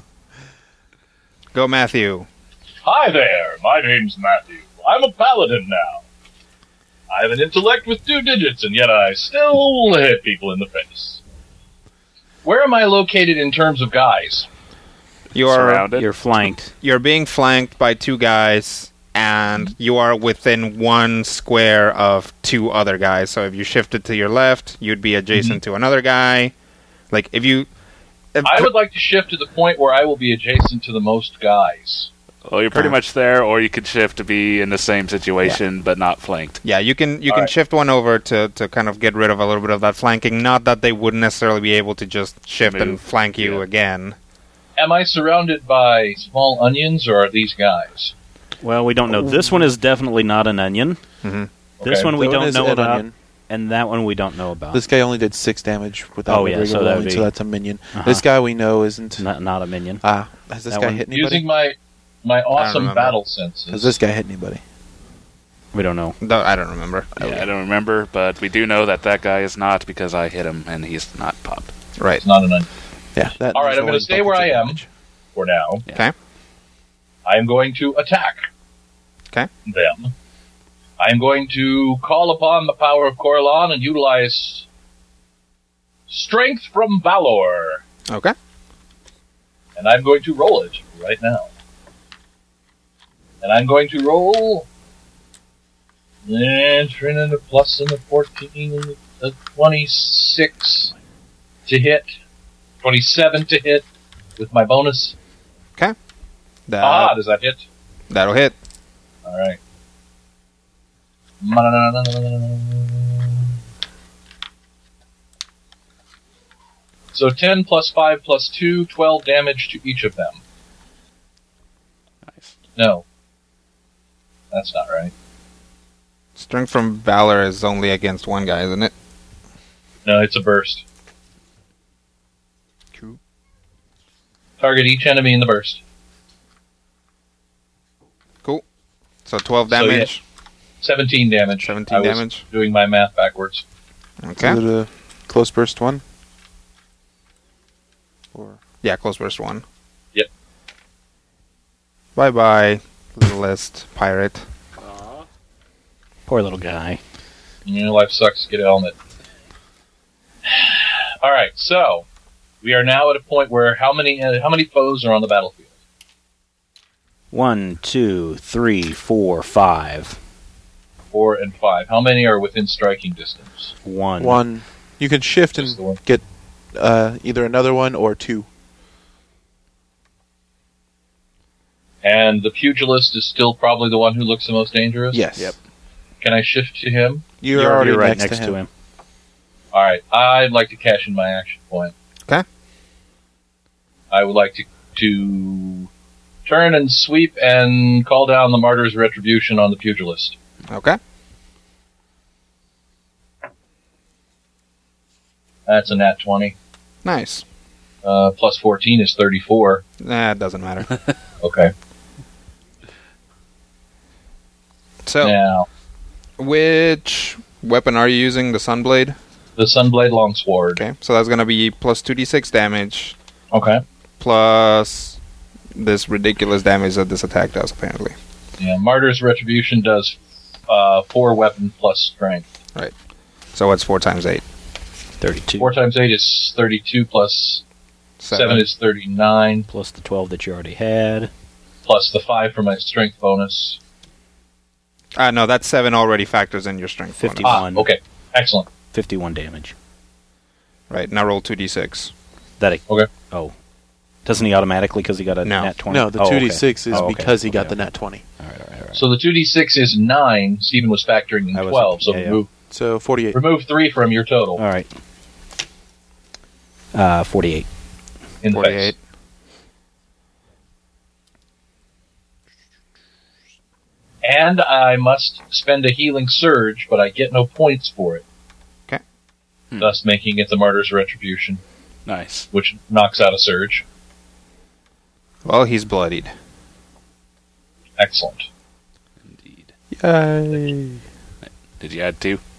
Go, Matthew. Hi there, my name's Matthew. I'm a paladin now. I have an intellect with two digits, and yet I still hit people in the face. Where am I located in terms of guys? You are Surrounded. You're flanked. you're being flanked by two guys, and you are within one square of two other guys. So if you shifted to your left, you'd be adjacent to another guy. Like if you, if I would like to shift to the point where I will be adjacent to the most guys. Well, you're pretty Uh. much there, or you could shift to be in the same situation but not flanked. yeah, you can you All can right. shift one over to, to kind of get rid of a little bit of that flanking. Not that they wouldn't necessarily be able to just shift and Move. flank you Yeah. again. Am I surrounded by small onions, or are these guys? Well, we don't know. This one is definitely not an onion. hmm This Okay. one we That don't is know an about. onion. And that one we don't know about. This guy only did six damage without Oh, yeah, Rodrigo so that'd rolling, be- so that's a minion. Uh-huh. This guy we know isn't. not, not a minion. Ah, has this That guy one- hit anybody? Using my my awesome remember. battle senses. Has this guy hit anybody? We don't know. No, I don't remember. Yeah, I don't remember, but we do know that that guy is not because I hit him and he's not popped. Right. It's not an onion. Yeah. That All right, is I'm gonna rolling stay where buckets I of am. damage. For now, Okay. I am going to attack Okay. them. I'm going to call upon the power of Corellon and utilize Strength from Valor. Okay. And I'm going to roll it right now. And I'm going to roll... And turn in a plus and a fourteen and a twenty-six to hit. twenty-seven to hit with my bonus. Okay. That, Ah, does that hit? That'll hit. Alright. So ten plus five plus two, twelve damage to each of them. Nice. No. That's not right. Strength from Valor is only against one guy, isn't it? No, it's a burst. True. Target each enemy in the burst. Cool. So twelve So, damage. seventeen damage. seventeen I was damage. doing my math backwards. Okay. Is it a close burst one? Or Yeah, close burst one. Yep. Bye bye, littlest pirate. Poor little guy. You know, life sucks. Get a helmet. All right, so we are now at a point where how many uh, how many foes are on the battlefield? One, two, three, four, five. Four and five. How many are within striking distance? One. one. You can shift Just the one. and get uh, either another one or two. And the pugilist is still probably the one who looks the most dangerous? Yes. Yep. Can I shift to him? You're, You're, already you're right next, next to him. All right, I'd like to cash in my action point. Okay. I would like to to turn and sweep and call down the Martyr's Retribution on the pugilist. Okay. That's a nat twenty. Nice. Uh, plus fourteen is thirty-four. Nah, it doesn't matter. Okay. So, Now, which weapon are you using? The Sunblade? the Sunblade Longsword. Okay. So that's going to be plus two d six damage, Okay. plus this ridiculous damage that this attack does, apparently. Yeah, Martyr's Retribution does uh, four weapon plus strength. So what's four times eight? thirty-two. Four times eight is thirty-two, plus seven, is thirty-nine, Plus the twelve that you already had. plus the five for my strength bonus. Ah, no, that seven already factors in your strength Fifty. bonus. Ah, One. okay. Excellent. fifty-one damage. Right, now roll two d six. That it, Okay. Oh. Doesn't he automatically because he got a No. nat twenty? No, the Oh, two okay. d six is Oh, okay. because he got Okay, the okay. nat twenty. All right, all right, all right. So the two d six is nine. Stephen was factoring in I was- twelve, so yeah, yeah. remove, So forty-eight. remove three from your total All right. Uh, forty-eight. in the forty-eight. face. And I must spend a healing surge, but I get no points for it. Okay. Hmm. Thus making it the Martyr's Retribution, Nice. which knocks out a surge. Well, he's bloodied. Excellent. Indeed. Yay. Did you add two?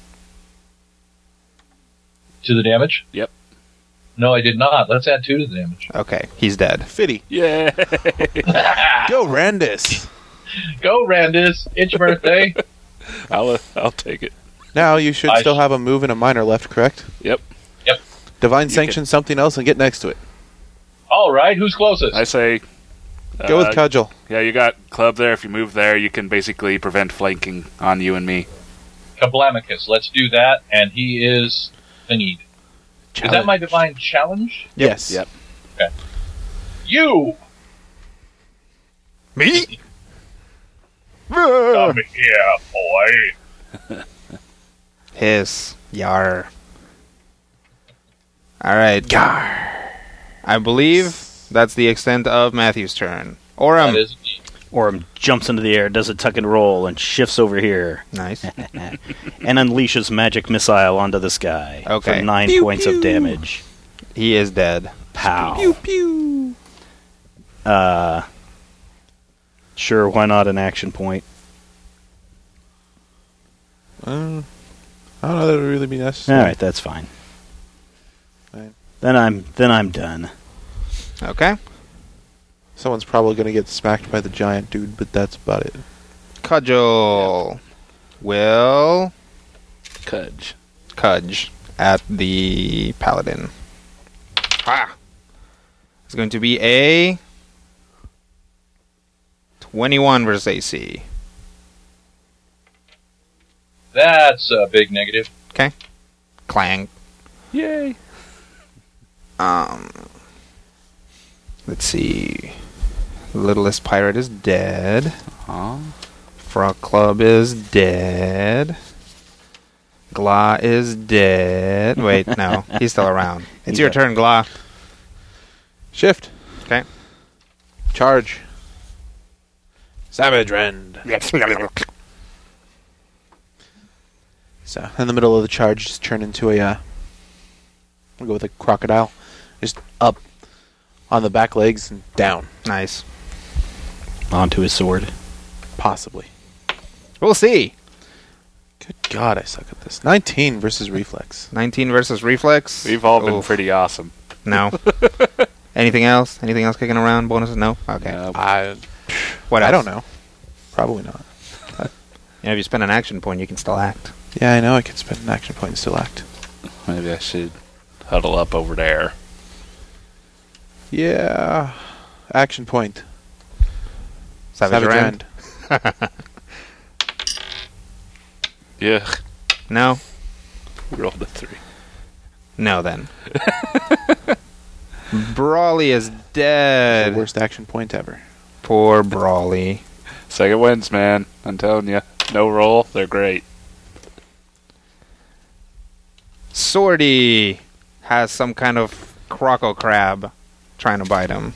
To the damage? Yep. No, I did not. Let's add two to the damage. Okay, he's dead. Fitty. Yeah. Go, Randis. Go, Randis. It's your birthday. I'll uh, I'll take it. Now you should I still sh- have a move and a minor left, correct? Yep. Divine You Sanction something else and get next to it. All right, who's closest? I say. Go uh, with Cudgel. Yeah, you got club there. If you move there, you can basically prevent flanking on you and me. Kablamicus. Let's do that, and he is thingied. Is that my divine challenge? Yes. Yep. You! Me? Come here, boy. Hiss. Yar. Alright. Yar. I believe that's the extent of Matthew's turn. Orem. That is Orem jumps into the air, does a tuck and roll, and shifts over here. Nice. And unleashes magic missile onto this guy. Okay. For nine Pew, points pew. of damage. He is dead. Pow. Pew pew. Uh, sure, why not an action point? Uh, I don't know that would really be necessary. All right, that's fine. Fine. Then I'm then I'm done. Okay. Someone's probably going to get smacked by the giant dude, but that's about it. Cudgel. will Cudge. Cudge at the Paladin. Ah! It's going to be a twenty-one versus A C. That's a big negative. Okay. Clang. Yay. Um. Let's see. Littlest Pirate is dead. Aw. Frog Club is dead. Gla is dead. Wait, no. He's still around. It's He's your dead. turn, Gla. Shift. Okay. Charge. Savage Rend. So, in the middle of the charge, just turn into a, uh, we'll go with a crocodile. Just up on the back legs and down, Nice. Onto his sword. possibly. We'll see. Good God, I suck at this. nineteen versus Reflex. nineteen versus Reflex. We've all been Oof. pretty awesome. No. Anything else? Anything else kicking around? Bonuses? No? Okay. Uh, I, What I else? don't know. Probably not. You know, if you spend an action point, you can still act. Yeah, I know I could spend an action point and still act. maybe I should huddle up over there. Yeah. Action point. Savage, Rend. Yeah. No? Rolled a three. No, then. Brawly is The dead. worst action point ever. Poor Brawly. Second wins, man. I'm telling you. No roll. They're great. Swordy has some kind of croco crab trying to bite him.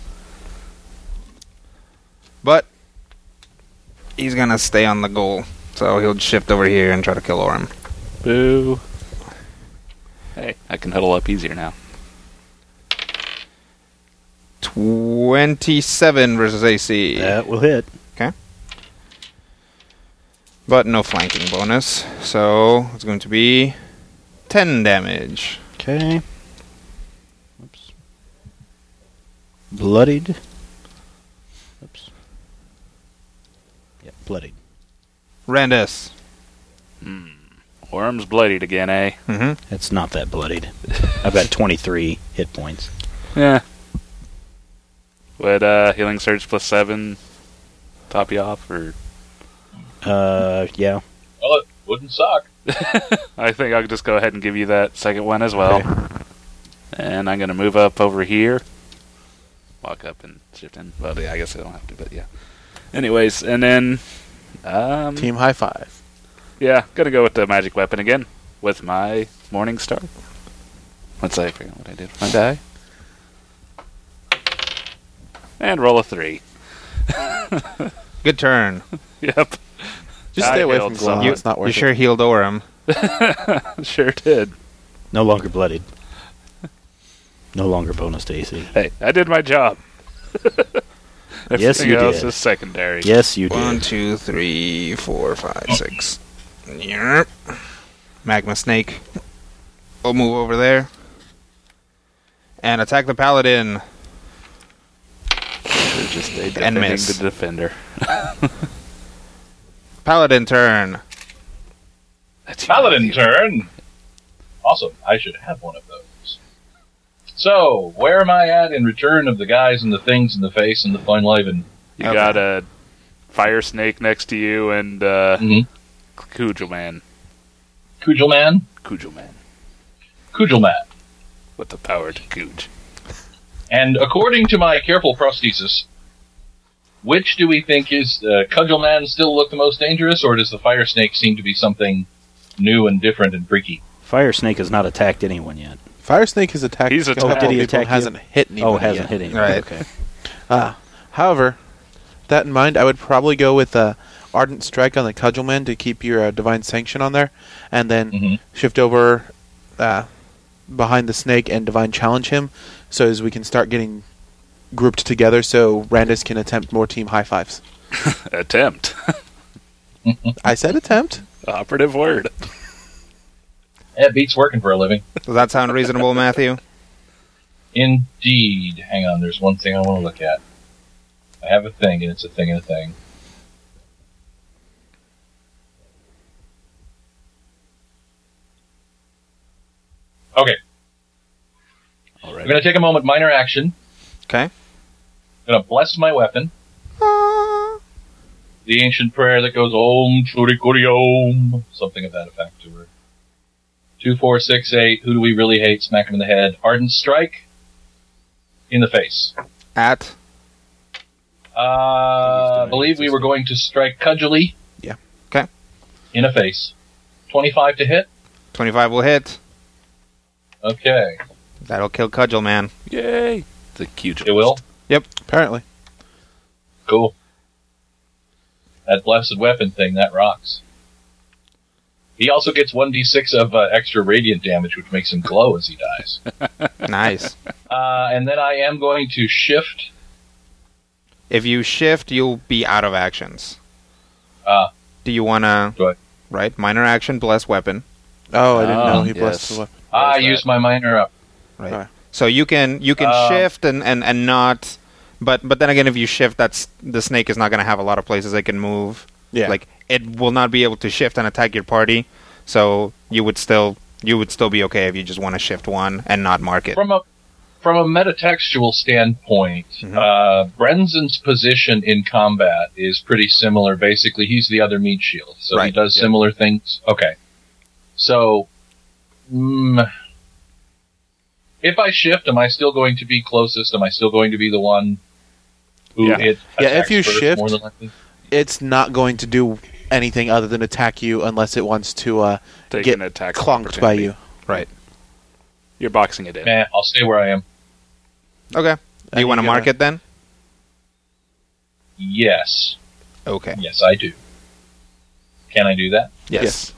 But he's gonna stay on the goal. So he'll shift over here and try to kill Orem. Boo. Hey, I can huddle up easier now. twenty-seven versus A C. That will hit. But no flanking bonus. So it's going to be ten damage. Okay. Oops. Bloodied. Oops. Yep, bloodied. Randus. Hmm. Worm's bloodied again, eh? Mm-hmm. It's not that bloodied. I've got twenty-three hit points. Yeah. Would uh, healing surge plus seven top you off, or Uh, yeah. Well, it wouldn't suck. I think I'll just go ahead and give you that second one as well. And I'm gonna move up over here, walk up and shift in. Well, yeah, I guess I don't have to, but yeah. Anyways, and then um, Team high five. yeah, gonna go with the magic weapon again with my Morning Star. Let's say I forget what I did with my die. And roll a three. Good turn. Yep. Just I stay away healed from Glow. some. You, It's not worth you it. sure healed Orem. Sure did. No longer bloodied. No longer bonus to A C. Hey, I did my job. Yes, Everything you else did. is secondary. Yes, you One, did. two, three, four, five, six. Yep. Magma Snake. We'll move over there. And attack the Paladin. Should've just stayed And defending miss. the defender. Paladin turn. That's Paladin you. turn. Awesome. I should have one of those. So, where am I at in return of the guys and the things in the face and the fun living? You Okay. got a fire snake next to you and uh, Mm-hmm. Kujal Man. Kugelman? Kujal Man. Kugelman. With the power to Kuj. And according to my careful prosthesis, which do we think is uh, Cudgelman still look the most dangerous, or does the fire snake seem to be something new and different and freaky? Fire Snake has not attacked anyone yet. Fire Snake has attacked He's a attacked- couple Oh, did he people and attack you? hasn't hit anyone Oh, hasn't yet. hit anyone. Right. Okay. Uh, however, that in mind, I would probably go with uh, Ardent Strike on the Cudgelman to keep your uh, Divine Sanction on there, and then Mhm. shift over uh, behind the snake and Divine Challenge him, so as we can start getting grouped together, so Randus can attempt more team high fives. Attempt. I said attempt. Operative word. Yeah, it beats working for a living. Does that sound reasonable, Matthew? Indeed. Hang on, there's one thing I want to look at. I have a thing, and it's a thing and a thing. I'm going to take a moment, minor action. Okay. I'm going to bless my weapon. The ancient prayer that goes Om Churi Kuri Om. Something of that effect to her. Two, four, six, eight. Who do we really hate? Smack him in the head. Ardent strike. In the face. At? Uh, I believe we were going to strike Cudgely. Yeah. Okay. In a face. twenty-five to hit. twenty-five will hit. Okay. That'll kill Cudgel, man. Yay! The cute. It will? Yep. Apparently. Cool. That blessed weapon thing, that rocks. He also gets one d six of uh, extra radiant damage, which makes him glow as he dies. Nice. Uh, and then I am going to shift. If you shift, you'll be out of actions. Uh, Do you want to... do I? Right, minor action, bless weapon. Oh, I didn't Oh, know he yes. blessed the weapon. I that? used my minor up. Right. Alright. So you can you can Um, shift and, and, and not... But but then again, if you shift, that's the snake is not going to have a lot of places it can move. Yeah. Like, it will not be able to shift and attack your party. So you would still you would still be okay if you just want to shift one and not mark it. From a from a metatextual standpoint, Mhm. uh, Brenzen's position in combat is pretty similar. Basically, he's the other meat shield, so he Right, does yeah. similar things. Okay. So, mm, if I shift, am I still going to be closest? Am I still going to be the one who Yeah. it Yeah, if attacks you first, shift- more than likely? It's not going to do anything other than attack you unless it wants to uh, Take get an attack. of clonked by opportunity. you. Right. You're boxing it in. Nah, I'll stay where I am. Okay. Do And you want to you mark gotta- it then? Yes. Okay. Yes, I do. Can I do that? Yes. Yes.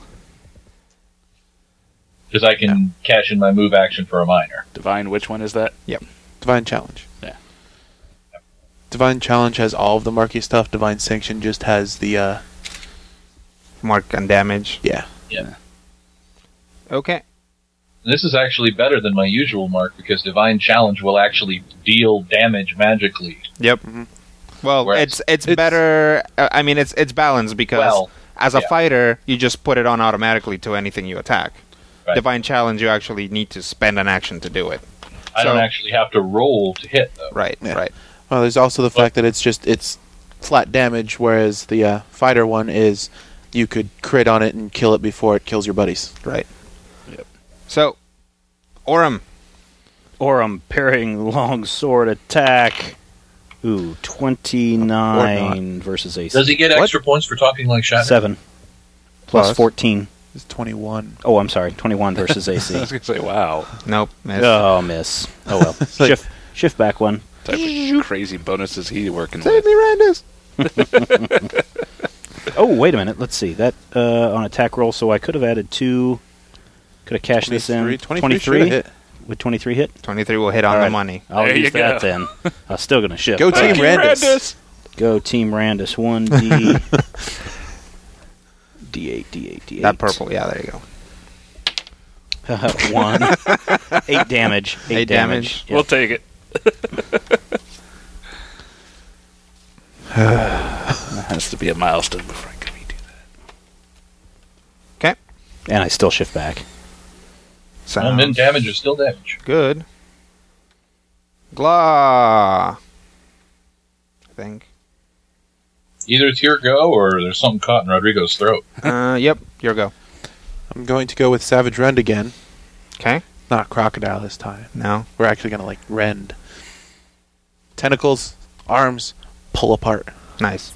Because I can cash in my move action for a minor. Divine, which one is that? Divine Challenge. Yeah. Divine Challenge has all of the marky stuff. Divine Sanction just has the, uh, Mark and damage. yeah. Okay. This is actually better than my usual mark because Divine Challenge will actually deal damage magically. Yep. Mhm. Well, Whereas- it's, it's It's- better. Uh, I mean, it's it's balanced because Well, as a yeah. fighter, you just put it on automatically to anything you attack. Right. Divine Challenge, you actually need to spend an action to do it. I don't So- actually have to roll to hit, though. Right. Yeah. Right. Well, there's also the fact that it's just, it's flat damage, whereas the uh, fighter one is you could crit on it and kill it before it kills your buddies. Right. Yep. So, Orem. Orem parrying long sword attack. Ooh, twenty-nine versus A C. Does he get What? extra points for talking like Shatner? Seven. Plus Plus. fourteen. It's twenty-one. Oh, I'm sorry. twenty-one versus A I C. was going to say, wow. Nope. Miss. Oh, miss. Oh, well. like- shift, shift back one. Type of crazy bonuses he working Save with. me, Randus. Oh, wait a minute. Let's see. That uh, on attack roll, so I could have added two. Could have cashed this in. twenty-three, twenty-three should have hit. Would twenty-three hit? twenty-three will hit on All the right. money. I'll There use you that go. then. I'm still going to shift. Go back. Team Randus. Go Team Randus. one D. D eight, D eight, D eight. That purple. Yeah, there you go. one. Eight damage. Eight, Eight damage. damage. Yep. We'll take it. That has to be a milestone before I can redo that. Okay. And I still shift back. Well, min Sounds damage is still damage. good. Glah. I think. Either it's your go or there's something caught in Rodrigo's throat. Uh, yep. Your go. I'm going to go with Savage Rend again. Okay. Not Crocodile this time. No. We're actually going to, like, rend. Tentacles, arms, pull apart. Nice.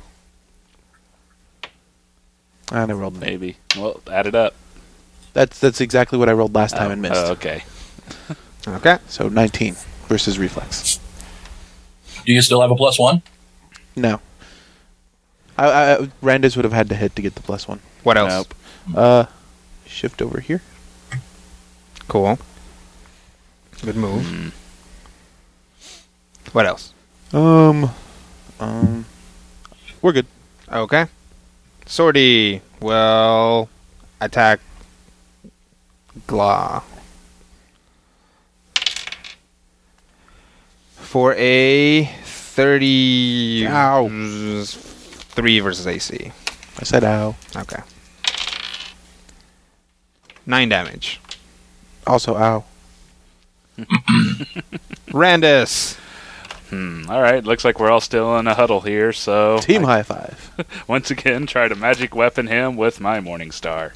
And I rolled an eight. Maybe. Well, add it up. That's that's exactly what I rolled last time Oh, and missed. oh, okay. Okay. So nineteen versus reflex. Do you still have a plus one? No. I, I Randus would have had to hit to get the plus one. What else? Nope. Uh, shift over here. Cool. Good move. Mm. What else? Um, um, we're good. Okay. Swordy will attack Glah. For a thirty Ow. three versus A C. I said ow. Okay. Nine damage. Also ow. Randus. Hmm. All right. Looks like we're all still in a huddle here. So Team I, high five. once again, try to magic weapon him with my Morning Star.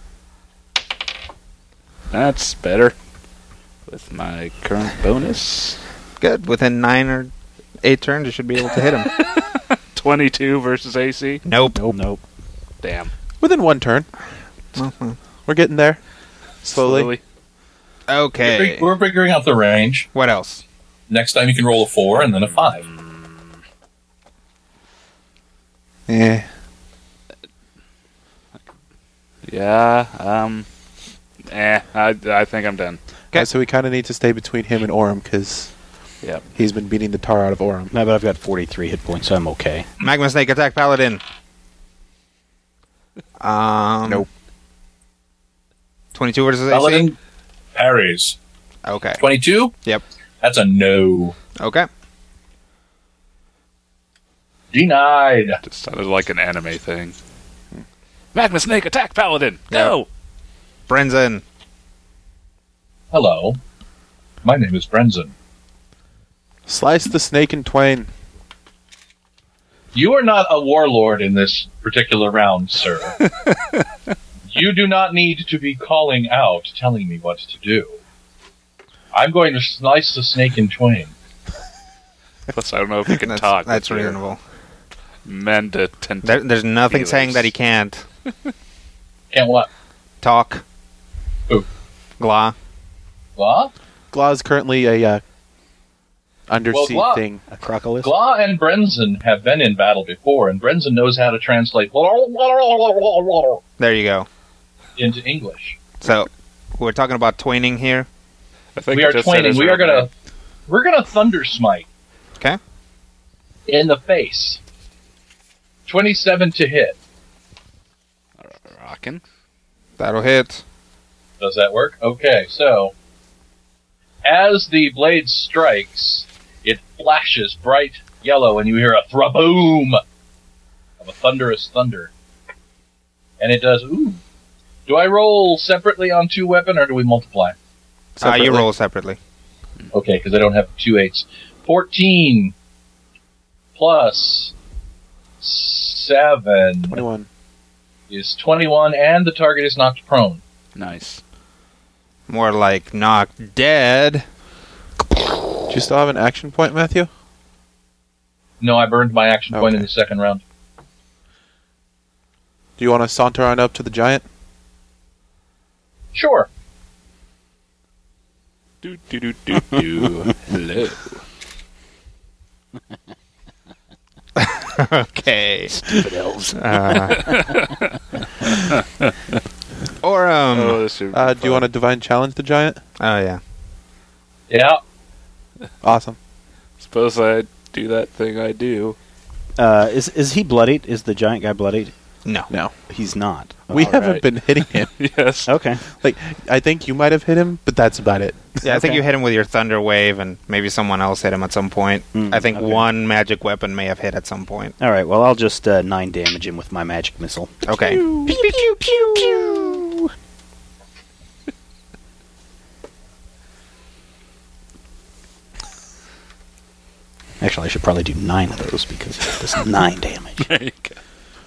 That's better. With my current bonus, Good. Within nine or eight turns, you should be able to hit him. twenty-two versus A C. Nope. Nope. Nope. Damn. Within one turn. Mhm. We're getting there. Slowly. Okay. We're figuring out the range. What else? Next time you can roll a four and then a five. Yeah. Yeah. Um. Eh. I I think I'm done. Okay. Uh, so we kind of need to stay between him and Orem because Yep. he's been beating the tar out of Orem. No, but I've got forty-three hit points, so I'm okay. Magma Snake attack Paladin. Um. Nope. twenty-two versus A C? Paladin parries. Okay. twenty-two? Yep. That's a no. Okay. Denied. Just sounded like an anime thing. Magma Snake attack Paladin. Go. Brenzen. Hello. My name is Brenzen. Slice the snake in twain. You are not a warlord in this particular round, sir. You do not need to be calling out, telling me what to do. I'm going to slice the snake in twain. Plus, I don't know if he can That's, talk. that's with your reasonable. Menda tent- There, there's nothing feelers. saying that he can't Can't what? talk. Who? Gla. Gla? Gla is currently a uh, undersea Gla- thing. A crocodile. Gla and Brenzen have been in battle before, and Brenzen knows how to translate There you go. into English. So, we're talking about twaining here. I think We it are just said twaining. his We real are gonna, name. we're gonna thunder smite Okay. in the face. Twenty-seven to hit. Rockin'. That'll hit. Does that work? Okay, so as the blade strikes, it flashes bright yellow, and you hear a thraboom of a thunderous thunder. And it does, ooh. Do I roll separately on two weapon, or do we multiply? Uh, you Separately. roll separately. Okay, because I don't have two eights. fourteen plus seven twenty-one. is twenty-one, and the target is knocked prone. Nice. More like knocked dead. Do you still have an action point, Matthew? No, I burned my action point in Okay. the second round. Do you want to saunter on up to the giant? Sure. Do do do do do. Hello. Okay. Stupid elves. Uh, or, um... Oh, this should be Uh, do you fun. want to divine challenge the giant? Oh, yeah. Yeah. Awesome. Suppose I do that thing I do. Uh, is is he bloodied? Is the giant guy bloodied? No. No. He's not. We All haven't right. been hitting him. Yes. Okay. Like, I think you might have hit him, but that's about it. Yeah, I think Okay. you hit him with your Thunder Wave, and maybe someone else hit him at some point. Mm, I think okay. one magic weapon may have hit at some point. All right. Well, I'll just uh, nine damage him with my magic missile. Okay. Pew, pew, pew, pew. Actually, I should probably do nine of those because it does nine damage. There you go.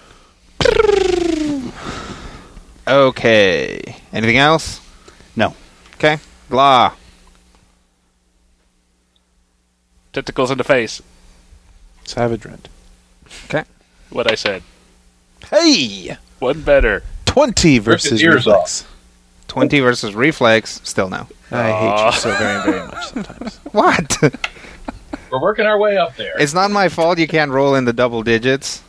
Okay. Anything else? No. Okay. Blah. Tentacles in the face. Savage Rend. Okay. What I said. Hey! One better. twenty Rip versus his ears reflex. twenty versus Reflex. Still no. I hate Aw. you so very, very much sometimes. What? We're working our way up there. It's not my fault you can't roll in the double digits.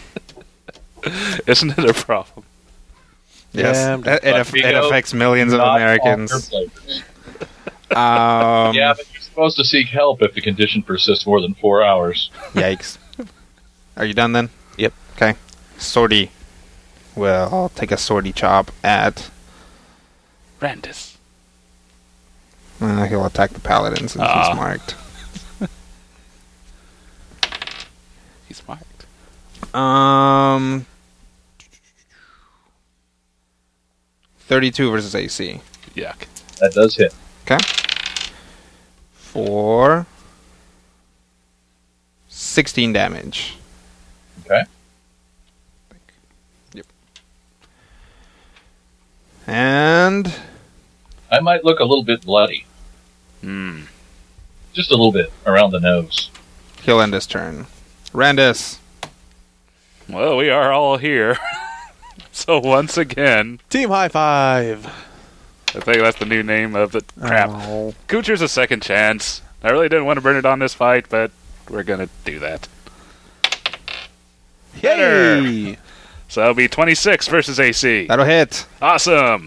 Isn't it a problem? Yes. Yeah, I'm it, it, aff- it Rodrigo, affects millions of Not Americans. all your flavors. Um, Yeah, but you're supposed to seek help if the condition persists more than four hours. Yikes. Are you done then? Yep. Okay. Sortie. Well, I'll take a sortie chop at... Randus. Uh, he'll attack the paladin since Ah. he's marked. He's marked. Um... thirty-two versus A C. Yuck. That does hit. Okay. for sixteen damage. Okay. Yep. And I might look a little bit bloody. Hmm. Just a little bit around the nose. he'll end his turn. Randus. Well, we are all here. So once again, Team high five. I think that's the new name of the crap. Oh. Kucher's a second chance. I really didn't want to burn it on this fight, but we're gonna do that. Yay! So that'll be twenty-six versus A C. That'll hit. Awesome.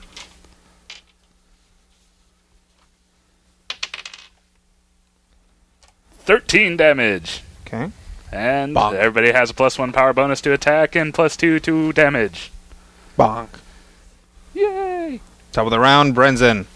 Thirteen damage. Okay. And Bonk. everybody has a plus one power bonus to attack and plus two to damage. Bonk. Yay! Top of the round, Brenzen.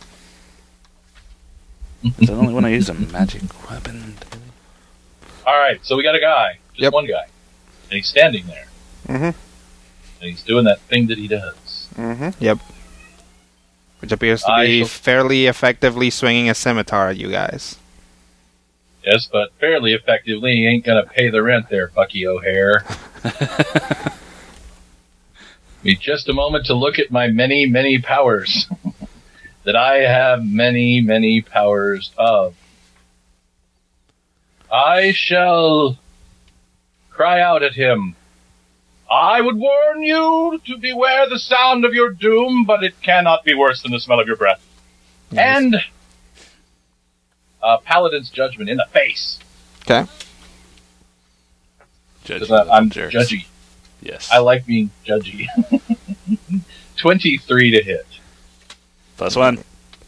It's only when I use a magic weapon. Alright, so we got a guy. Just Yep. one guy. And he's standing there. Mm-hmm. And he's doing that thing that he does. Mm-hmm. Yep. Which appears to I be shall- fairly effectively swinging a scimitar at you guys. Yes, but fairly effectively, he ain't gonna pay the rent there, Bucky O'Hare. Be just a moment to look at my many, many powers. that I have many, many powers of. I shall cry out at him. I would warn you to beware the sound of your doom, but it cannot be worse than the smell of your breath. Yes. And uh, Paladin's Judgment in the face. Okay. Judge 'Cause I- I'm jerks. judgy. Yes. I like being judgy. twenty-three to hit. Plus one.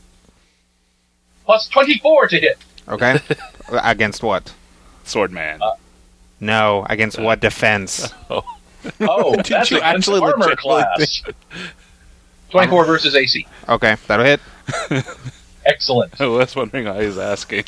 Plus twenty-four to hit. Okay. Against what? Swordman. Uh, No, against what defense? oh. Oh, Did that's you against actually armor legitimately class. twenty-four versus A C. Okay, that'll hit. Excellent. I was wondering why he's asking.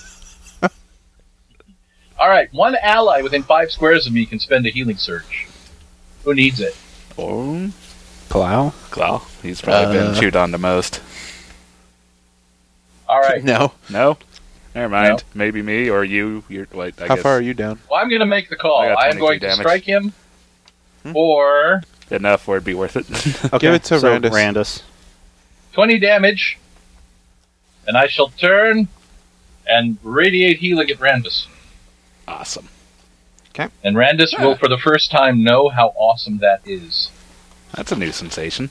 Alright, one ally within five squares of me can spend a healing surge. Who needs it? Oh. Plow? Well, he's probably Uh. been chewed on the most. Alright, No. No? Never mind. No. Maybe me or you. You're wait, I How guess far are you down? well, I'm going to make the call. I got I am twenty-two going to damage. strike him Hmm? for enough for it to be worth it. Okay, Give it to so Randus. Randus. twenty damage, and I shall turn and radiate healing at Randus. Awesome. And Randus will, for the first time, know how awesome that is. That's a new sensation.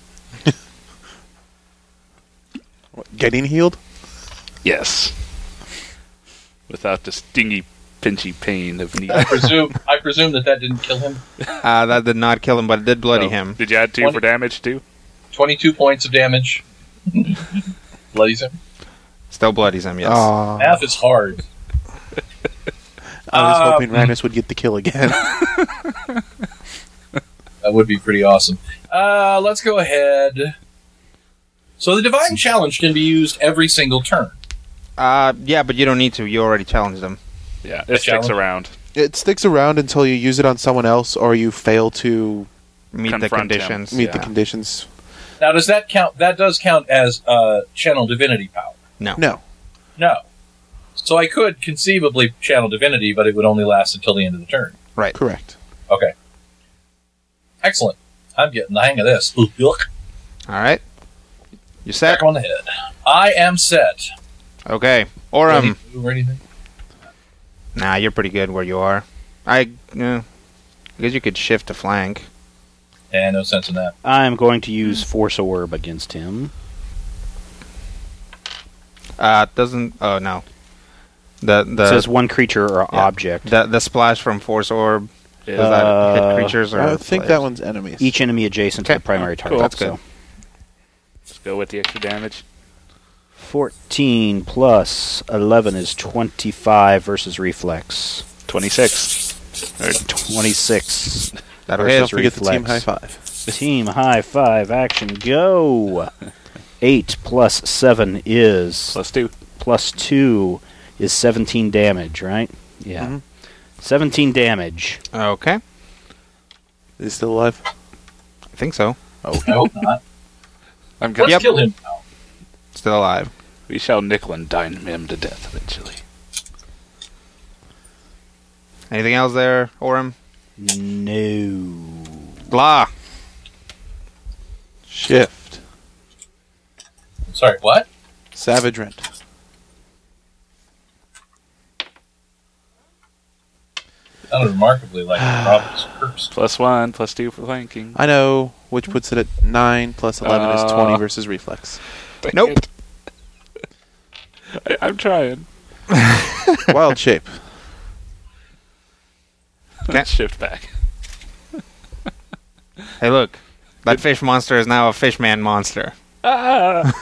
What, getting healed? Yes. Without the stingy, pinchy pain of need. I presume I presume that that didn't kill him. Uh, that did not kill him, but it did bloody Oh, him. Did you add two Twenty- for damage too? twenty-two points of damage. Bloodies him. Still bloodies him, yes. Aw. Math is hard. I was Um, hoping Randus would get the kill again. That would be pretty awesome. Uh, let's go ahead. So the Divine Challenge can be used every single turn. Uh, yeah, but you don't need to. You already challenged him. Yeah, A it sticks challenge? around. It sticks around until you use it on someone else or you fail to Meet the Confront him. conditions. meet the yeah. conditions. Now, does that count? That does count as uh, channel divinity power. No. No. No. So I could conceivably channel divinity, but it would only last until the end of the turn. Right. Correct. Okay. Excellent. I'm getting the hang of this. Look. Alright. You set? Back on the head. I am set. Okay. Ready Orum. to move or anything? Nah, you're pretty good where you are. I, uh, I guess you could shift to flank. Yeah, no sense in that. I'm going to use Force Orb against him. Uh, doesn't, oh no. The, the, It says one creature or yeah. object. the, the splash from Force Orb, does Yeah. that Uh, hit creatures or I think players? that one's enemies. Each enemy adjacent to Okay. the primary target. Cool, that's so. good. Let's go with the extra damage. fourteen plus eleven is twenty-five versus reflex. twenty-six. Or twenty-six. That'll Don't hit. forget the team high reflex. five. Team high five action go. eight plus seven is Plus two. plus two is seventeen damage, right? Yeah. Mhm. seventeen damage. Okay. Is he still alive? I think so. I hope not. I'm Let's good. kill him now. Still alive. We shall nickel and dime him to death eventually. Anything else there, Orem? No. Blah. Shift. Sorry, what? Savage Rent. Sounded remarkably like Robin's curse. Plus one, plus two for flanking. I know, which puts it at nine plus eleven is Uh, twenty versus reflex. Nope. I, I'm trying. Wild shape. Okay. Shift back. Hey, look. That fish monster is now a fishman monster. Ah!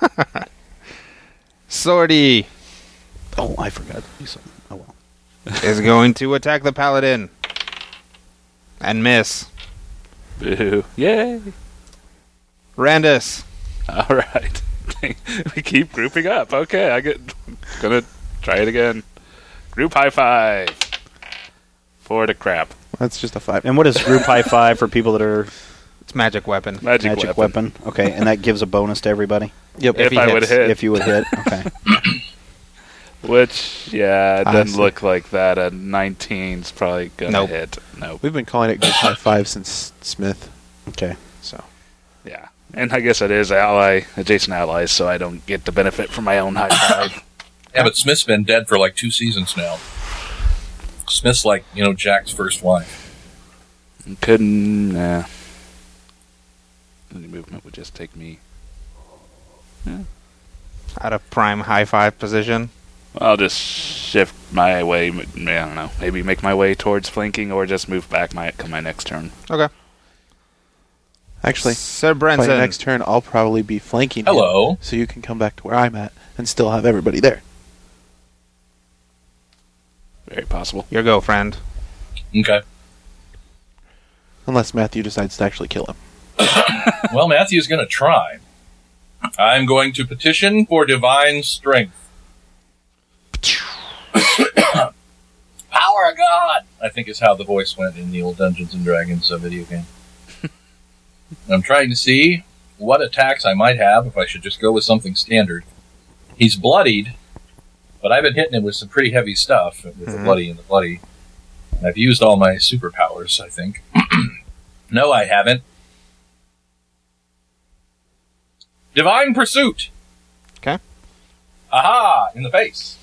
Swordy Oh, I forgot to do something. Oh, well. is going to attack the paladin. And miss. Boo. Yay! Randus. All right. We keep grouping up. Okay, I get. Gonna try it again. Group high five. For the crap. That's just a five. And what is group high five for people that are It's magic weapon. Magic, magic weapon. weapon? Okay, and that gives a bonus to everybody Yep. If If he I would hits. hit. if you would hit. Okay. Which, yeah, it I doesn't see. look like that. A nineteen's probably gonna Nope. hit. Nope. We've been calling it group high five since Smith. Okay. So Yeah. And I guess it is ally, adjacent allies, so I don't get the benefit from my own high five. Yeah, but Smith's been dead for like two seasons now. Smith's like, you know, Jack's first wife. Couldn't, nah. Any movement would just take me. Out of prime high five position. I'll just shift my way, m- I don't know, maybe make my way towards flanking or just move back my my next turn. Okay. actually, Sir by Brenton. next turn, I'll probably be flanking him, Hello. so you can come back to where I'm at and still have everybody there. Very possible. Your go, friend. Okay. Unless Matthew decides to actually kill him. Well, Matthew's going to try. I'm going to petition for divine strength. Power of God! I think is how the voice went in the old Dungeons and Dragons uh, video game. I'm trying to see what attacks I might have if I should just go with something standard. He's bloodied, but I've been hitting him with some pretty heavy stuff with the Mhm. bloody and the bloody. I've used all my superpowers, I think. No, I haven't. Divine Pursuit! Okay. Aha! In the face.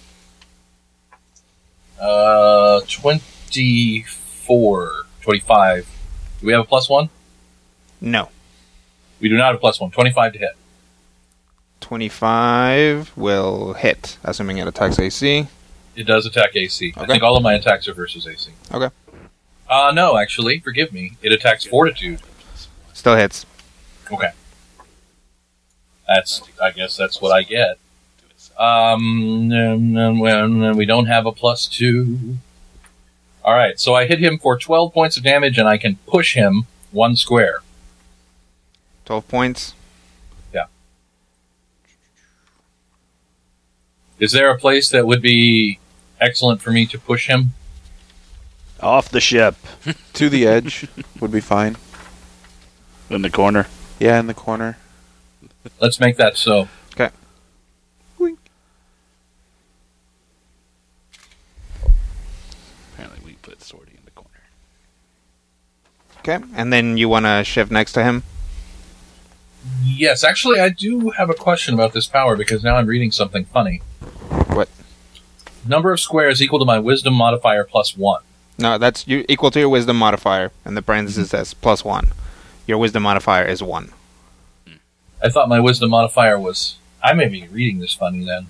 Uh, twenty-four. twenty-five. Do we have a plus one? No. We do not have a plus one. twenty-five to hit. twenty-five will hit, assuming it attacks A C. It does attack A C. I Okay. think all of my attacks are versus A C. Okay. Uh, no, actually, forgive me. It attacks Fortitude. Still hits. Okay. That's, I guess that's what I get. Um, um, um, um, we don't have a plus two. Alright, so I hit him for twelve points of damage and I can push him one square. twelve points. Is there a place that would be excellent for me to push him? Off the ship. To the edge would be fine. In the corner. Yeah, in the corner. Let's make that so. Okay. Wink. Apparently we put Swordy in the corner. Okay. And then you want to shift next to him? Yes, actually, I do have a question about this power because now I'm reading something funny. What? Number of squares equal to my wisdom modifier plus one. No, that's you, equal to your wisdom modifier, and the parenthesis says plus one. Your wisdom modifier is one. I thought my wisdom modifier was... I may be reading this funny then.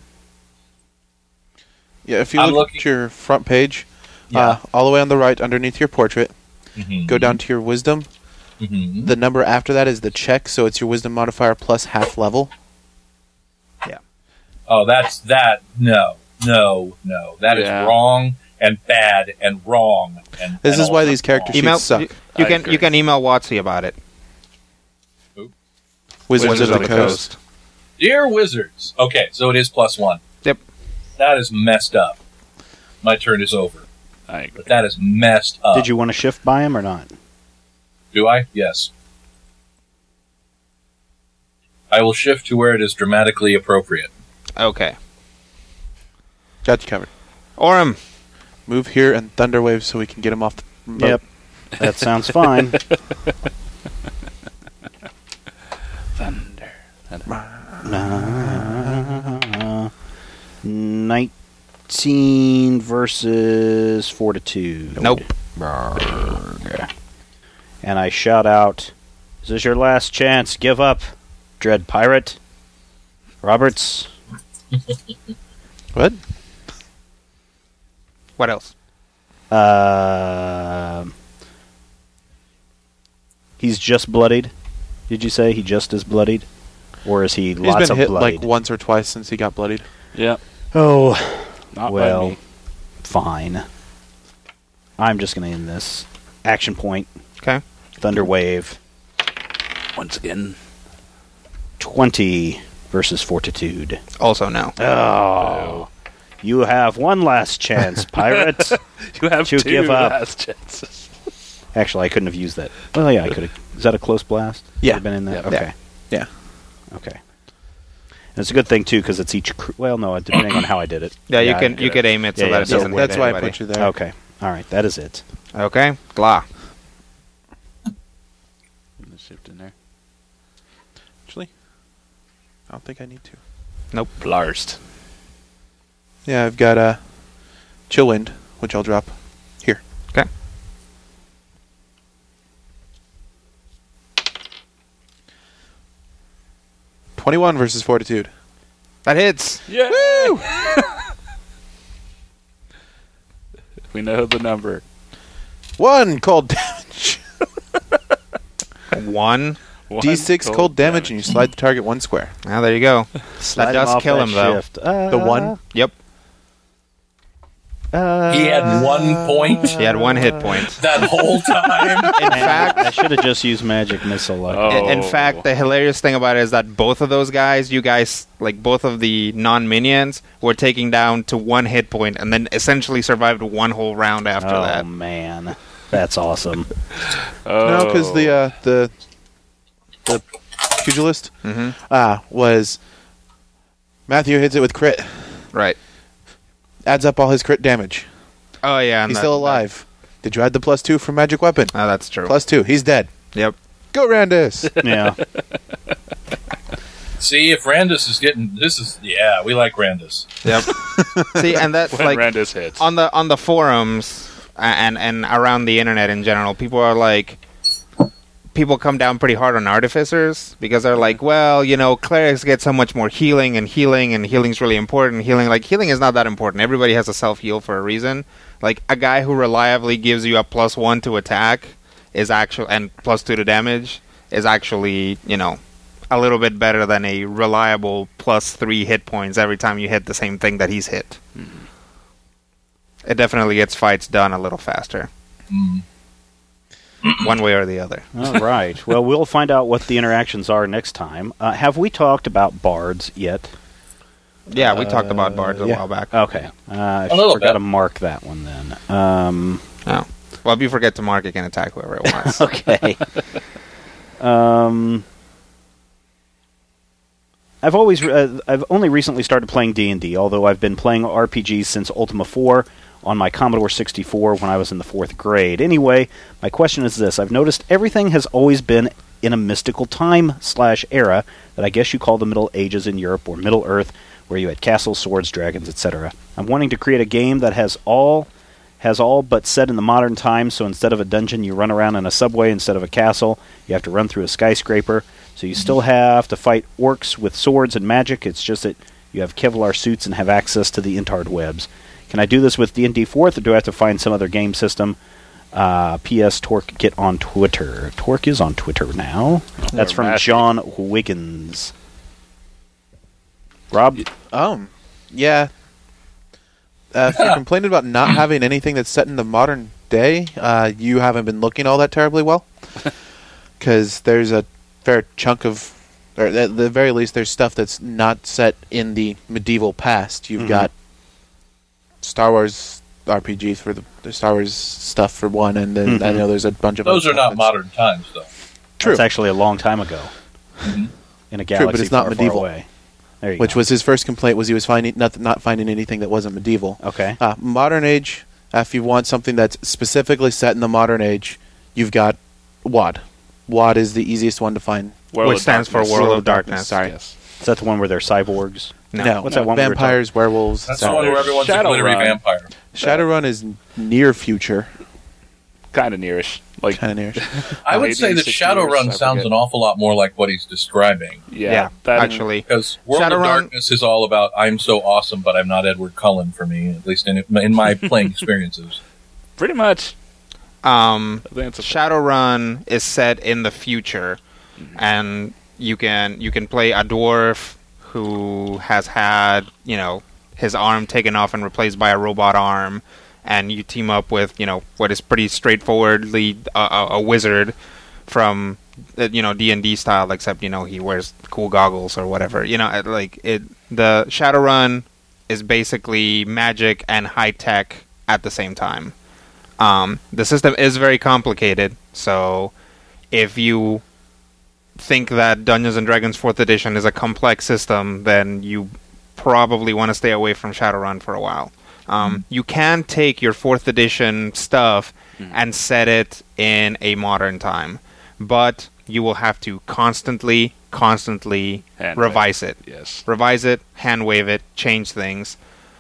Yeah, if you I'm look looking- at your front page, Yeah. uh, all the way on the right underneath your portrait, Mm-hmm. go down to your wisdom. Mm-hmm. The number after that is the check, so it's your wisdom modifier plus half level. Oh, that's that. No, no, no. That is Yeah. wrong and bad and wrong. And This and is all why that's these character wrong. sheets Email. suck. You, you I can agree. you can email Watsy about it. Wizards, Wizards of the, Coast. Dear Wizards. Okay, so it is plus one. Yep. That is messed up. My turn is over. I agree. But that is messed up. Did you want to shift by him or not? Do I? Yes. I will shift to where it is dramatically appropriate. Okay. Got you covered. Orem. move here and Thunderwave so we can get him off the boat. Yep. That sounds fine. Thunder. Uh, nineteen versus Fortitude. Nope. Brrr. And I shout out, "Is this your last chance? Give up, Dread Pirate." Roberts. What? What else? Uh, he's just bloodied. Did you say he just is bloodied? Or is he He's lots been of hit bloodied? like once or twice since he got bloodied. Yeah. Oh, Not well, by me. fine. I'm just going to end this. Action point. Okay. Thunder Wave. Once again. twenty versus Fortitude. Also no. Oh. You have one last chance, Pirate. You have To two give up. last chances. Actually, I couldn't have used that. Oh, yeah, I could have. Is that a close blast? Yeah. Could have been in there? Yeah. Okay. Yeah. Okay. And it's a good thing, too, because it's each... Cr- well, no, depending on how I did it. Yeah, you I can could you have- could aim it so Yeah, that yeah, it so doesn't hit That's why I anybody. put you there. Okay. All right, that is it. Okay. Glah. Put the shift in there. Actually, I don't think I need to. Nope. Blarst. Yeah, I've got uh, Chillwind, which I'll drop here. Okay. twenty-one versus Fortitude. That hits. Yeah. We know the number. One cold damage. One. One D six cold, damage, and you slide the target one square. Ah, there you go. Slide That does off kill that him, though. shift. Uh, The one? Yep. Uh, He had one point He had one hit point. that whole time. In fact, I should have just used Magic Missile. Like Oh. in, in fact, the hilarious thing about it is that both of those guys, you guys, like both of the non-minions, were taking down to one hit point and then essentially survived one whole round after oh, that. man. That's awesome. Oh. No, because the uh, the the pugilist Mm-hmm. uh, was Matthew hits it with crit, Right. adds up all his crit damage. Oh, yeah. and He's that- still alive. Did you add the plus two from magic weapon? that- oh, that's true. Plus two. He's dead. Yep. Go Randus. Yeah. See, if Randus is getting this is yeah, we like Randus. Yep. See, and that's when like Randus hits. on the on the forums and and around the internet in general, people are like, people come down pretty hard on artificers because they're like, well, you know, clerics get so much more healing and healing and healing's really important. Healing, like healing is not that important. Everybody has a self heal for a reason. Like a guy who reliably gives you a plus one to attack is actually and plus two to damage is actually, you know, a little bit better than a reliable plus three hit points every time you hit the same thing that he's hit. Mm-hmm. It definitely gets fights done a little faster, Mm. one way or the other. All right. Well, we'll find out what the interactions are next time. Uh, have we talked about bards yet? Yeah, we talked about bards a yeah. while back. Okay. Uh, I A little forgot bit. to mark that one then. Um, Oh. Well, if you forget to mark, it can attack whoever it wants. okay. um, I've always, uh, I've only recently started playing D and D, although I've been playing R P Gs since Ultima four on my Commodore sixty-four when I was in the fourth grade. Anyway, my question is this. I've noticed everything has always been in a mystical time slash era that I guess you call the Middle Ages in Europe or Middle Earth, where you had castles, swords, dragons, et cetera. I'm wanting to create a game that has all has all but set in the modern times, so instead of a dungeon, you run around in a subway. Instead of a castle, you have to run through a skyscraper. So you still have to fight orcs with swords and magic. It's just that you have Kevlar suits and have access to the interwebs. Can I do this with D and D fourth, or do I have to find some other game system? Uh, P S. Torque, get on Twitter. Torque is on Twitter now. That's from Matthew. John Wiggins. Rob? Um, yeah. Uh, if you're complaining about not having anything that's set in the modern day, uh, you haven't been looking all that terribly well. Because there's a fair chunk of, or at the very least, there's stuff that's not set in the medieval past. You've Mhm. got Star Wars R P Gs for the, the Star Wars stuff for one, and then I Mhm. know there's a bunch of Those other are not stuff modern times, though. True. That's actually a long time ago. In a galaxy but it's not far, medieval. far away. There you Which go. was his first complaint, was he was finding not, not finding anything that wasn't medieval. Okay. Uh, modern age, If you want something that's specifically set in the modern age, you've got W O D. W O D is the easiest one to find. World Which of stands for Darkness. World of Darkness. Sorry. Yes. Is that the one where they're cyborgs? No, What's that one we were vampires, werewolves. That's et the one cetera. where everyone's a Shadowrun. glittery vampire. Shadowrun is near future, Kind of nearish. Like, kind of near. I would maybe say in that sixty years, Shadowrun I sounds forget. an awful lot more like what he's describing. yeah, Yeah, that, actually. Because World Shadowrun- of Darkness is all about I'm so awesome, but I'm not Edward Cullen for me, at least in in my playing experiences. pretty much. Um, I think it's a- Shadowrun is set in the future, and you can you can play a dwarf who has had you know his arm taken off and replaced by a robot arm, and you team up with you know what is pretty straightforwardly a, a, a wizard from uh, you know D and D style, except you know he wears cool goggles or whatever. You know, uh, like it. The Shadowrun is basically magic and high tech at the same time. Um, the system is very complicated, so if you think that Dungeons and Dragons fourth Edition is a complex system, then you probably want to stay away from Shadowrun for a while. Um, you can take your fourth Edition stuff and set it in a modern time, but you will have to constantly, constantly Hand revise it. Yes. Revise it, hand wave it, change things.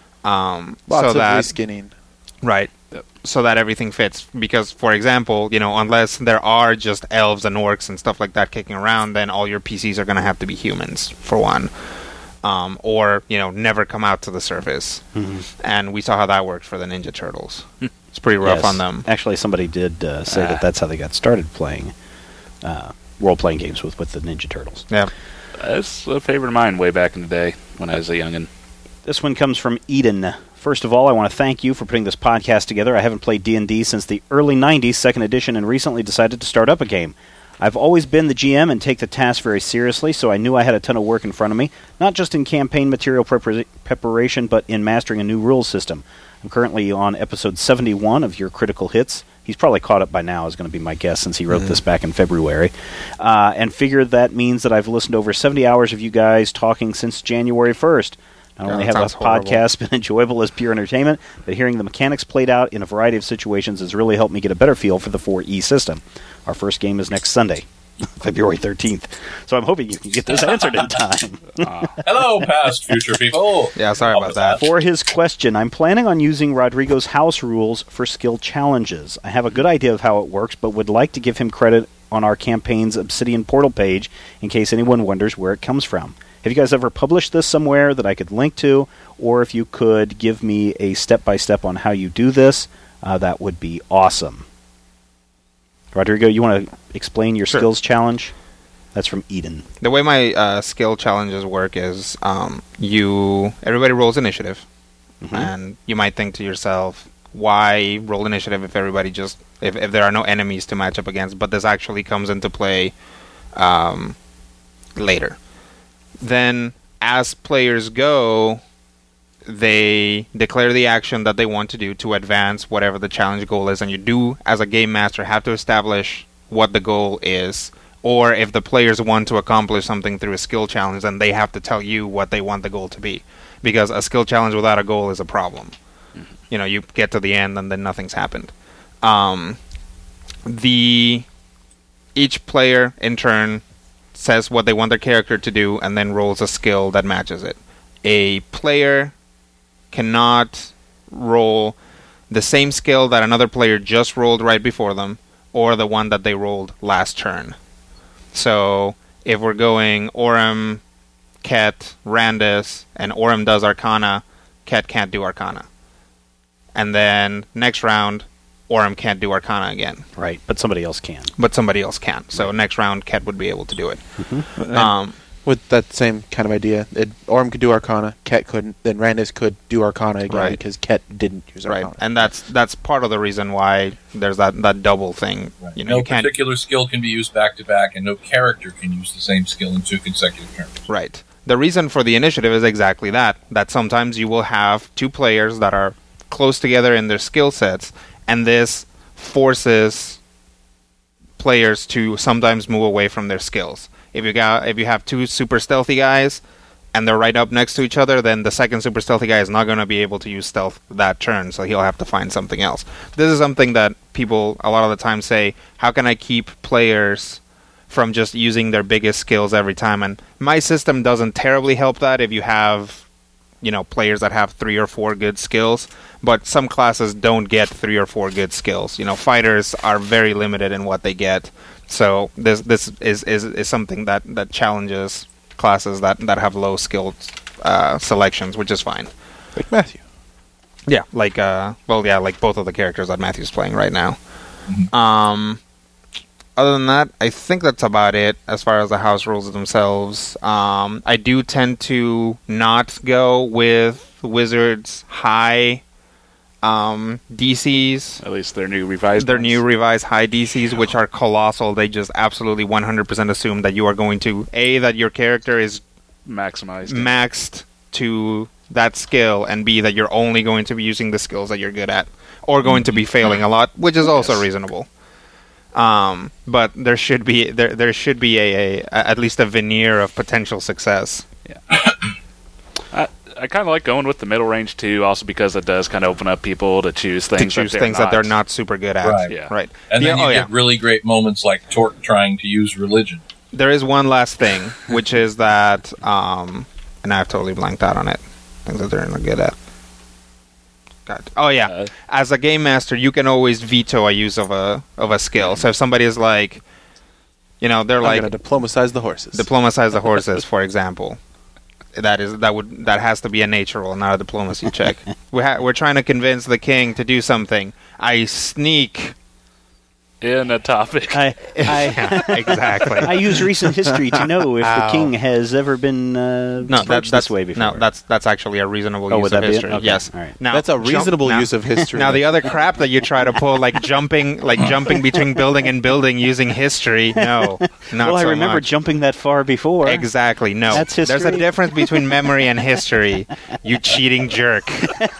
Um, Lots so of that reskinning. Right. Yep. So that everything fits. Because, for example, you know, unless there are just elves and orcs and stuff like that kicking around, then all your P Cs are going to have to be humans, for one. Um, or, you know, never come out to the surface. Mm-hmm. And we saw how that worked for the Ninja Turtles. It's pretty rough Yes. on them. Actually, somebody did uh, say Ah. that that's how they got started playing uh, role-playing games with, with the Ninja Turtles. Yeah. That's a favorite of mine way back in the day when I was a youngin'. This one comes from Eden. First of all, I want to thank you for putting this podcast together. I haven't played D and D since the early nineties, second edition, and recently decided to start up a game. I've always been the G M and take the task very seriously, so I knew I had a ton of work in front of me, not just in campaign material prepar- preparation, but in mastering a new rules system. I'm currently on episode seventy-one of your Critical Hits. He's probably caught up by now, is going to be my guess, since he wrote this back in February. Uh, and figured that means that I've listened to over seventy hours of you guys talking since January first. Not God, only that have the sounds horrible. podcast been enjoyable as pure entertainment, but hearing the mechanics played out in a variety of situations has really helped me get a better feel for the four E system. Our first game is next Sunday, February thirteenth. So I'm hoping you can get this answered in time. Hello, past future people. Yeah, sorry about that. For his question, I'm planning on using Rodrigo's house rules for skill challenges. I have a good idea of how it works, but would like to give him credit on our campaign's Obsidian Portal page in case anyone wonders where it comes from. Have you guys ever published this somewhere that I could link to? Or if you could give me a step-by-step on how you do this, uh, that would be awesome. Rodrigo, you want to explain your Sure. skills challenge? That's from Eden. The way my uh, skill challenges work is um, you everybody rolls initiative, Mhm. and you might think to yourself, why roll initiative if everybody just if, if there are no enemies to match up against? But this actually comes into play um, later. Then, as players go, they declare the action that they want to do to advance whatever the challenge goal is, and you do, as a game master, have to establish what the goal is. Or if the players want to accomplish something through a skill challenge, then they have to tell you what they want the goal to be. Because a skill challenge without a goal is a problem. Mm-hmm. You know, you get to the end and then nothing's happened. Um, the each player, in turn, says what they want their character to do and then rolls a skill that matches it. A player cannot roll the same skill that another player just rolled right before them, or the one that they rolled last turn. So, if we're going Orem, Ket, Randus, and Orem does Arcana, Ket can't do Arcana. And then, next round, Orem can't do Arcana again. Right, but somebody else can. But somebody else can. So, next round, Ket would be able to do it. And Um, with that same kind of idea, it, Orm could do Arcana, Ket couldn't, then Randus could do Arcana again Right. because Ket didn't use right. Arcana. And that's that's part of the reason why there's that, that double thing. Right. You know, No you can't... particular skill can be used back to back, and no character can use the same skill in two consecutive turns. Right. The reason for the initiative is exactly that. That sometimes you will have two players that are close together in their skill sets, and this forces players to sometimes move away from their skills. If you got, if you have two super stealthy guys, and they're right up next to each other, then the second super stealthy guy is not going to be able to use stealth that turn, so he'll have to find something else. This is something that people a lot of the time say, how can I keep players from just using their biggest skills every time? And my system doesn't terribly help that if you have, you know, players that have three or four good skills, but some classes don't get three or four good skills. You know, fighters are very limited in what they get. So this this is, is, is something that, that challenges classes that, that have low skilled uh, selections, which is fine. Like Matthew. Yeah, like uh, well, yeah, like both of the characters that Matthew's playing right now. Mm-hmm. Um, other than that, I think that's about it as far as the house rules themselves. Um, I do tend to not go with Wizards high um, D Cs. At least their new revised Their ones. new revised high D Cs, which are colossal. They just absolutely one hundred percent assume that you are going to, A, that your character is maximized. maxed to that skill, and B, that you're only going to be using the skills that you're good at, or going to be failing a lot, which is also Yes. reasonable. Um, but there should be there there should be a, a at least a veneer of potential success. I, I kind of like going with the middle range too, also because it does kind of open up people to choose things to choose that they're things not. that they're not super good at. Right. Yeah. Right. And then Yeah, you oh, get yeah. really great moments like Torque trying to use religion. There is one last thing, which is that, um, and I've totally blanked out on it. Things that they're not good at. God. Oh yeah, Uh, as a game master, you can always veto a use of a of a skill. So if somebody is like, you know, they're I'm like going to diplomatize the horses. diplomatize the horses, for example. That is that would that has to be a nature roll, not a diplomacy check. We ha- we're trying to convince the king to do something. I sneak. in a topic. I, I, Yeah, exactly. I use recent history to know if the Ow. king has ever been uh, no, that, approached that's this way before. no, that's that's actually a reasonable Oh, use would of that be it? history. Okay, Yes, all right. Now, That's a jump- reasonable now- use of history. Now the other crap that you try to pull, like jumping, like jumping between building and building using history, no, not well, I so remember much. jumping that far before. Exactly, no. That's There's a history. difference between memory and history. You cheating jerk.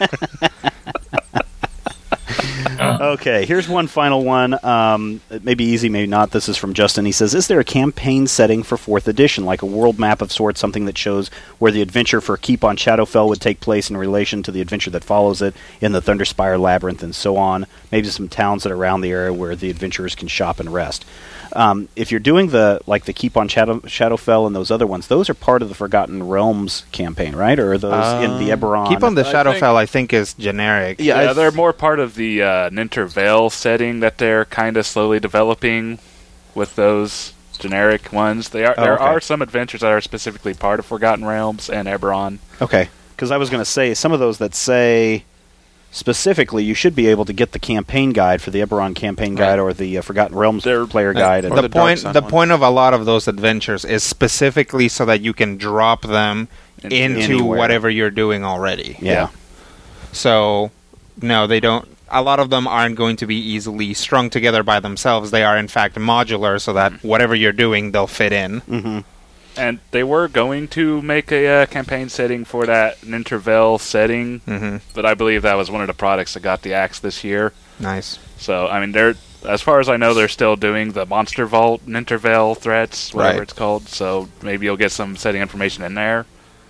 Okay, here's one final one. Um, it may be easy, maybe not. This is from Justin. He says, is there a campaign setting for fourth edition, like a world map of sorts, something that shows where the adventure for Keep on Shadowfell would take place in relation to the adventure that follows it in the Thunderspire Labyrinth and so on? Maybe some towns that are around the area where the adventurers can shop and rest. Um, if you're doing the like the Keep on Shadow, Shadowfell and those other ones, those are part of the Forgotten Realms campaign, right? Or are those in the Um, Eberron? Keep on the I Shadowfell, I think, is generic. Yeah, Yeah, I- they're more part of the uh, Nintervale setting that they're kind of slowly developing with those generic ones. They are Oh, there okay. are some adventures that are specifically part of Forgotten Realms and Eberron. Okay, because I was going to say some of those that say specifically you should be able to get the campaign guide for the Eberron campaign guide or the uh, Forgotten Realms They're- player uh, guide. or And the the Dark point Sun the one. point of a lot of those adventures is specifically so that you can drop them Into into anywhere. whatever you're doing already. yeah. So, no, they don't. A lot of them aren't going to be easily strung together by themselves. They are, in fact, modular, so that whatever you're doing, they'll fit in. hmm And they were going to make a uh, campaign setting for that Nintervale setting, hmm but I believe that was one of the products that got the axe this year. Nice. So, I mean, they're as far as I know, they're still doing the Monster Vault Nintervale threats, whatever Right. it's called. So maybe you'll get some setting information in there.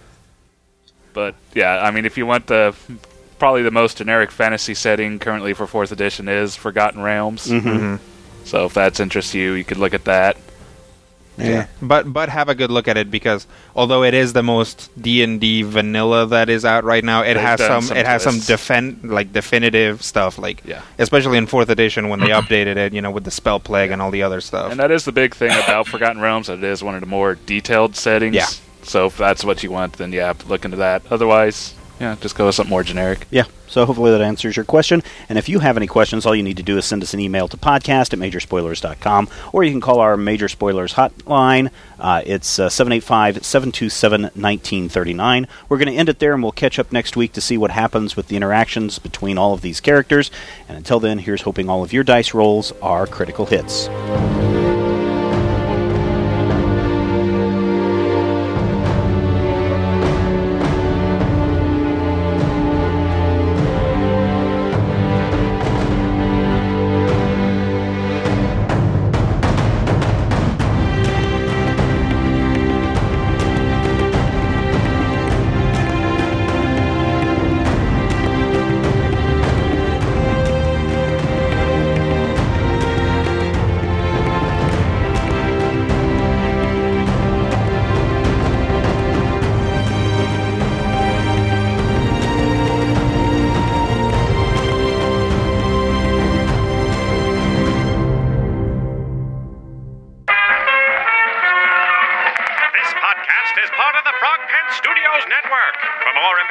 But yeah, I mean, if you want the probably the most generic fantasy setting currently for fourth edition is Forgotten Realms. hmm hmm So if that interests you, you could look at that. Yeah. But but have a good look at it, because although it is the most D and D vanilla that is out right now, it They've has done some, some it has some twists. defend like definitive stuff, like Yeah. especially in fourth edition when they updated it, you know, with the spell plague and all the other stuff. And that is the big thing about Forgotten Realms, that it is one of the more detailed settings. Yeah. So if that's what you want, then yeah, look into that. Otherwise, yeah, just go with something more generic. Yeah, so hopefully that answers your question. And if you have any questions, all you need to do is send us an email to podcast at major spoilers dot com, or you can call our Major Spoilers hotline. Uh, it's uh, seven eight five, seven two seven, one nine three nine. We're going to end it there, and we'll catch up next week to see what happens with the interactions between all of these characters. And until then, here's hoping all of your dice rolls are critical hits.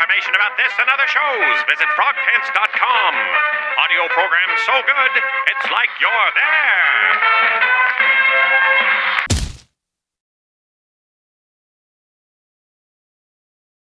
information about this and other shows, visit frog pants dot com. Audio program so good, it's like you're there.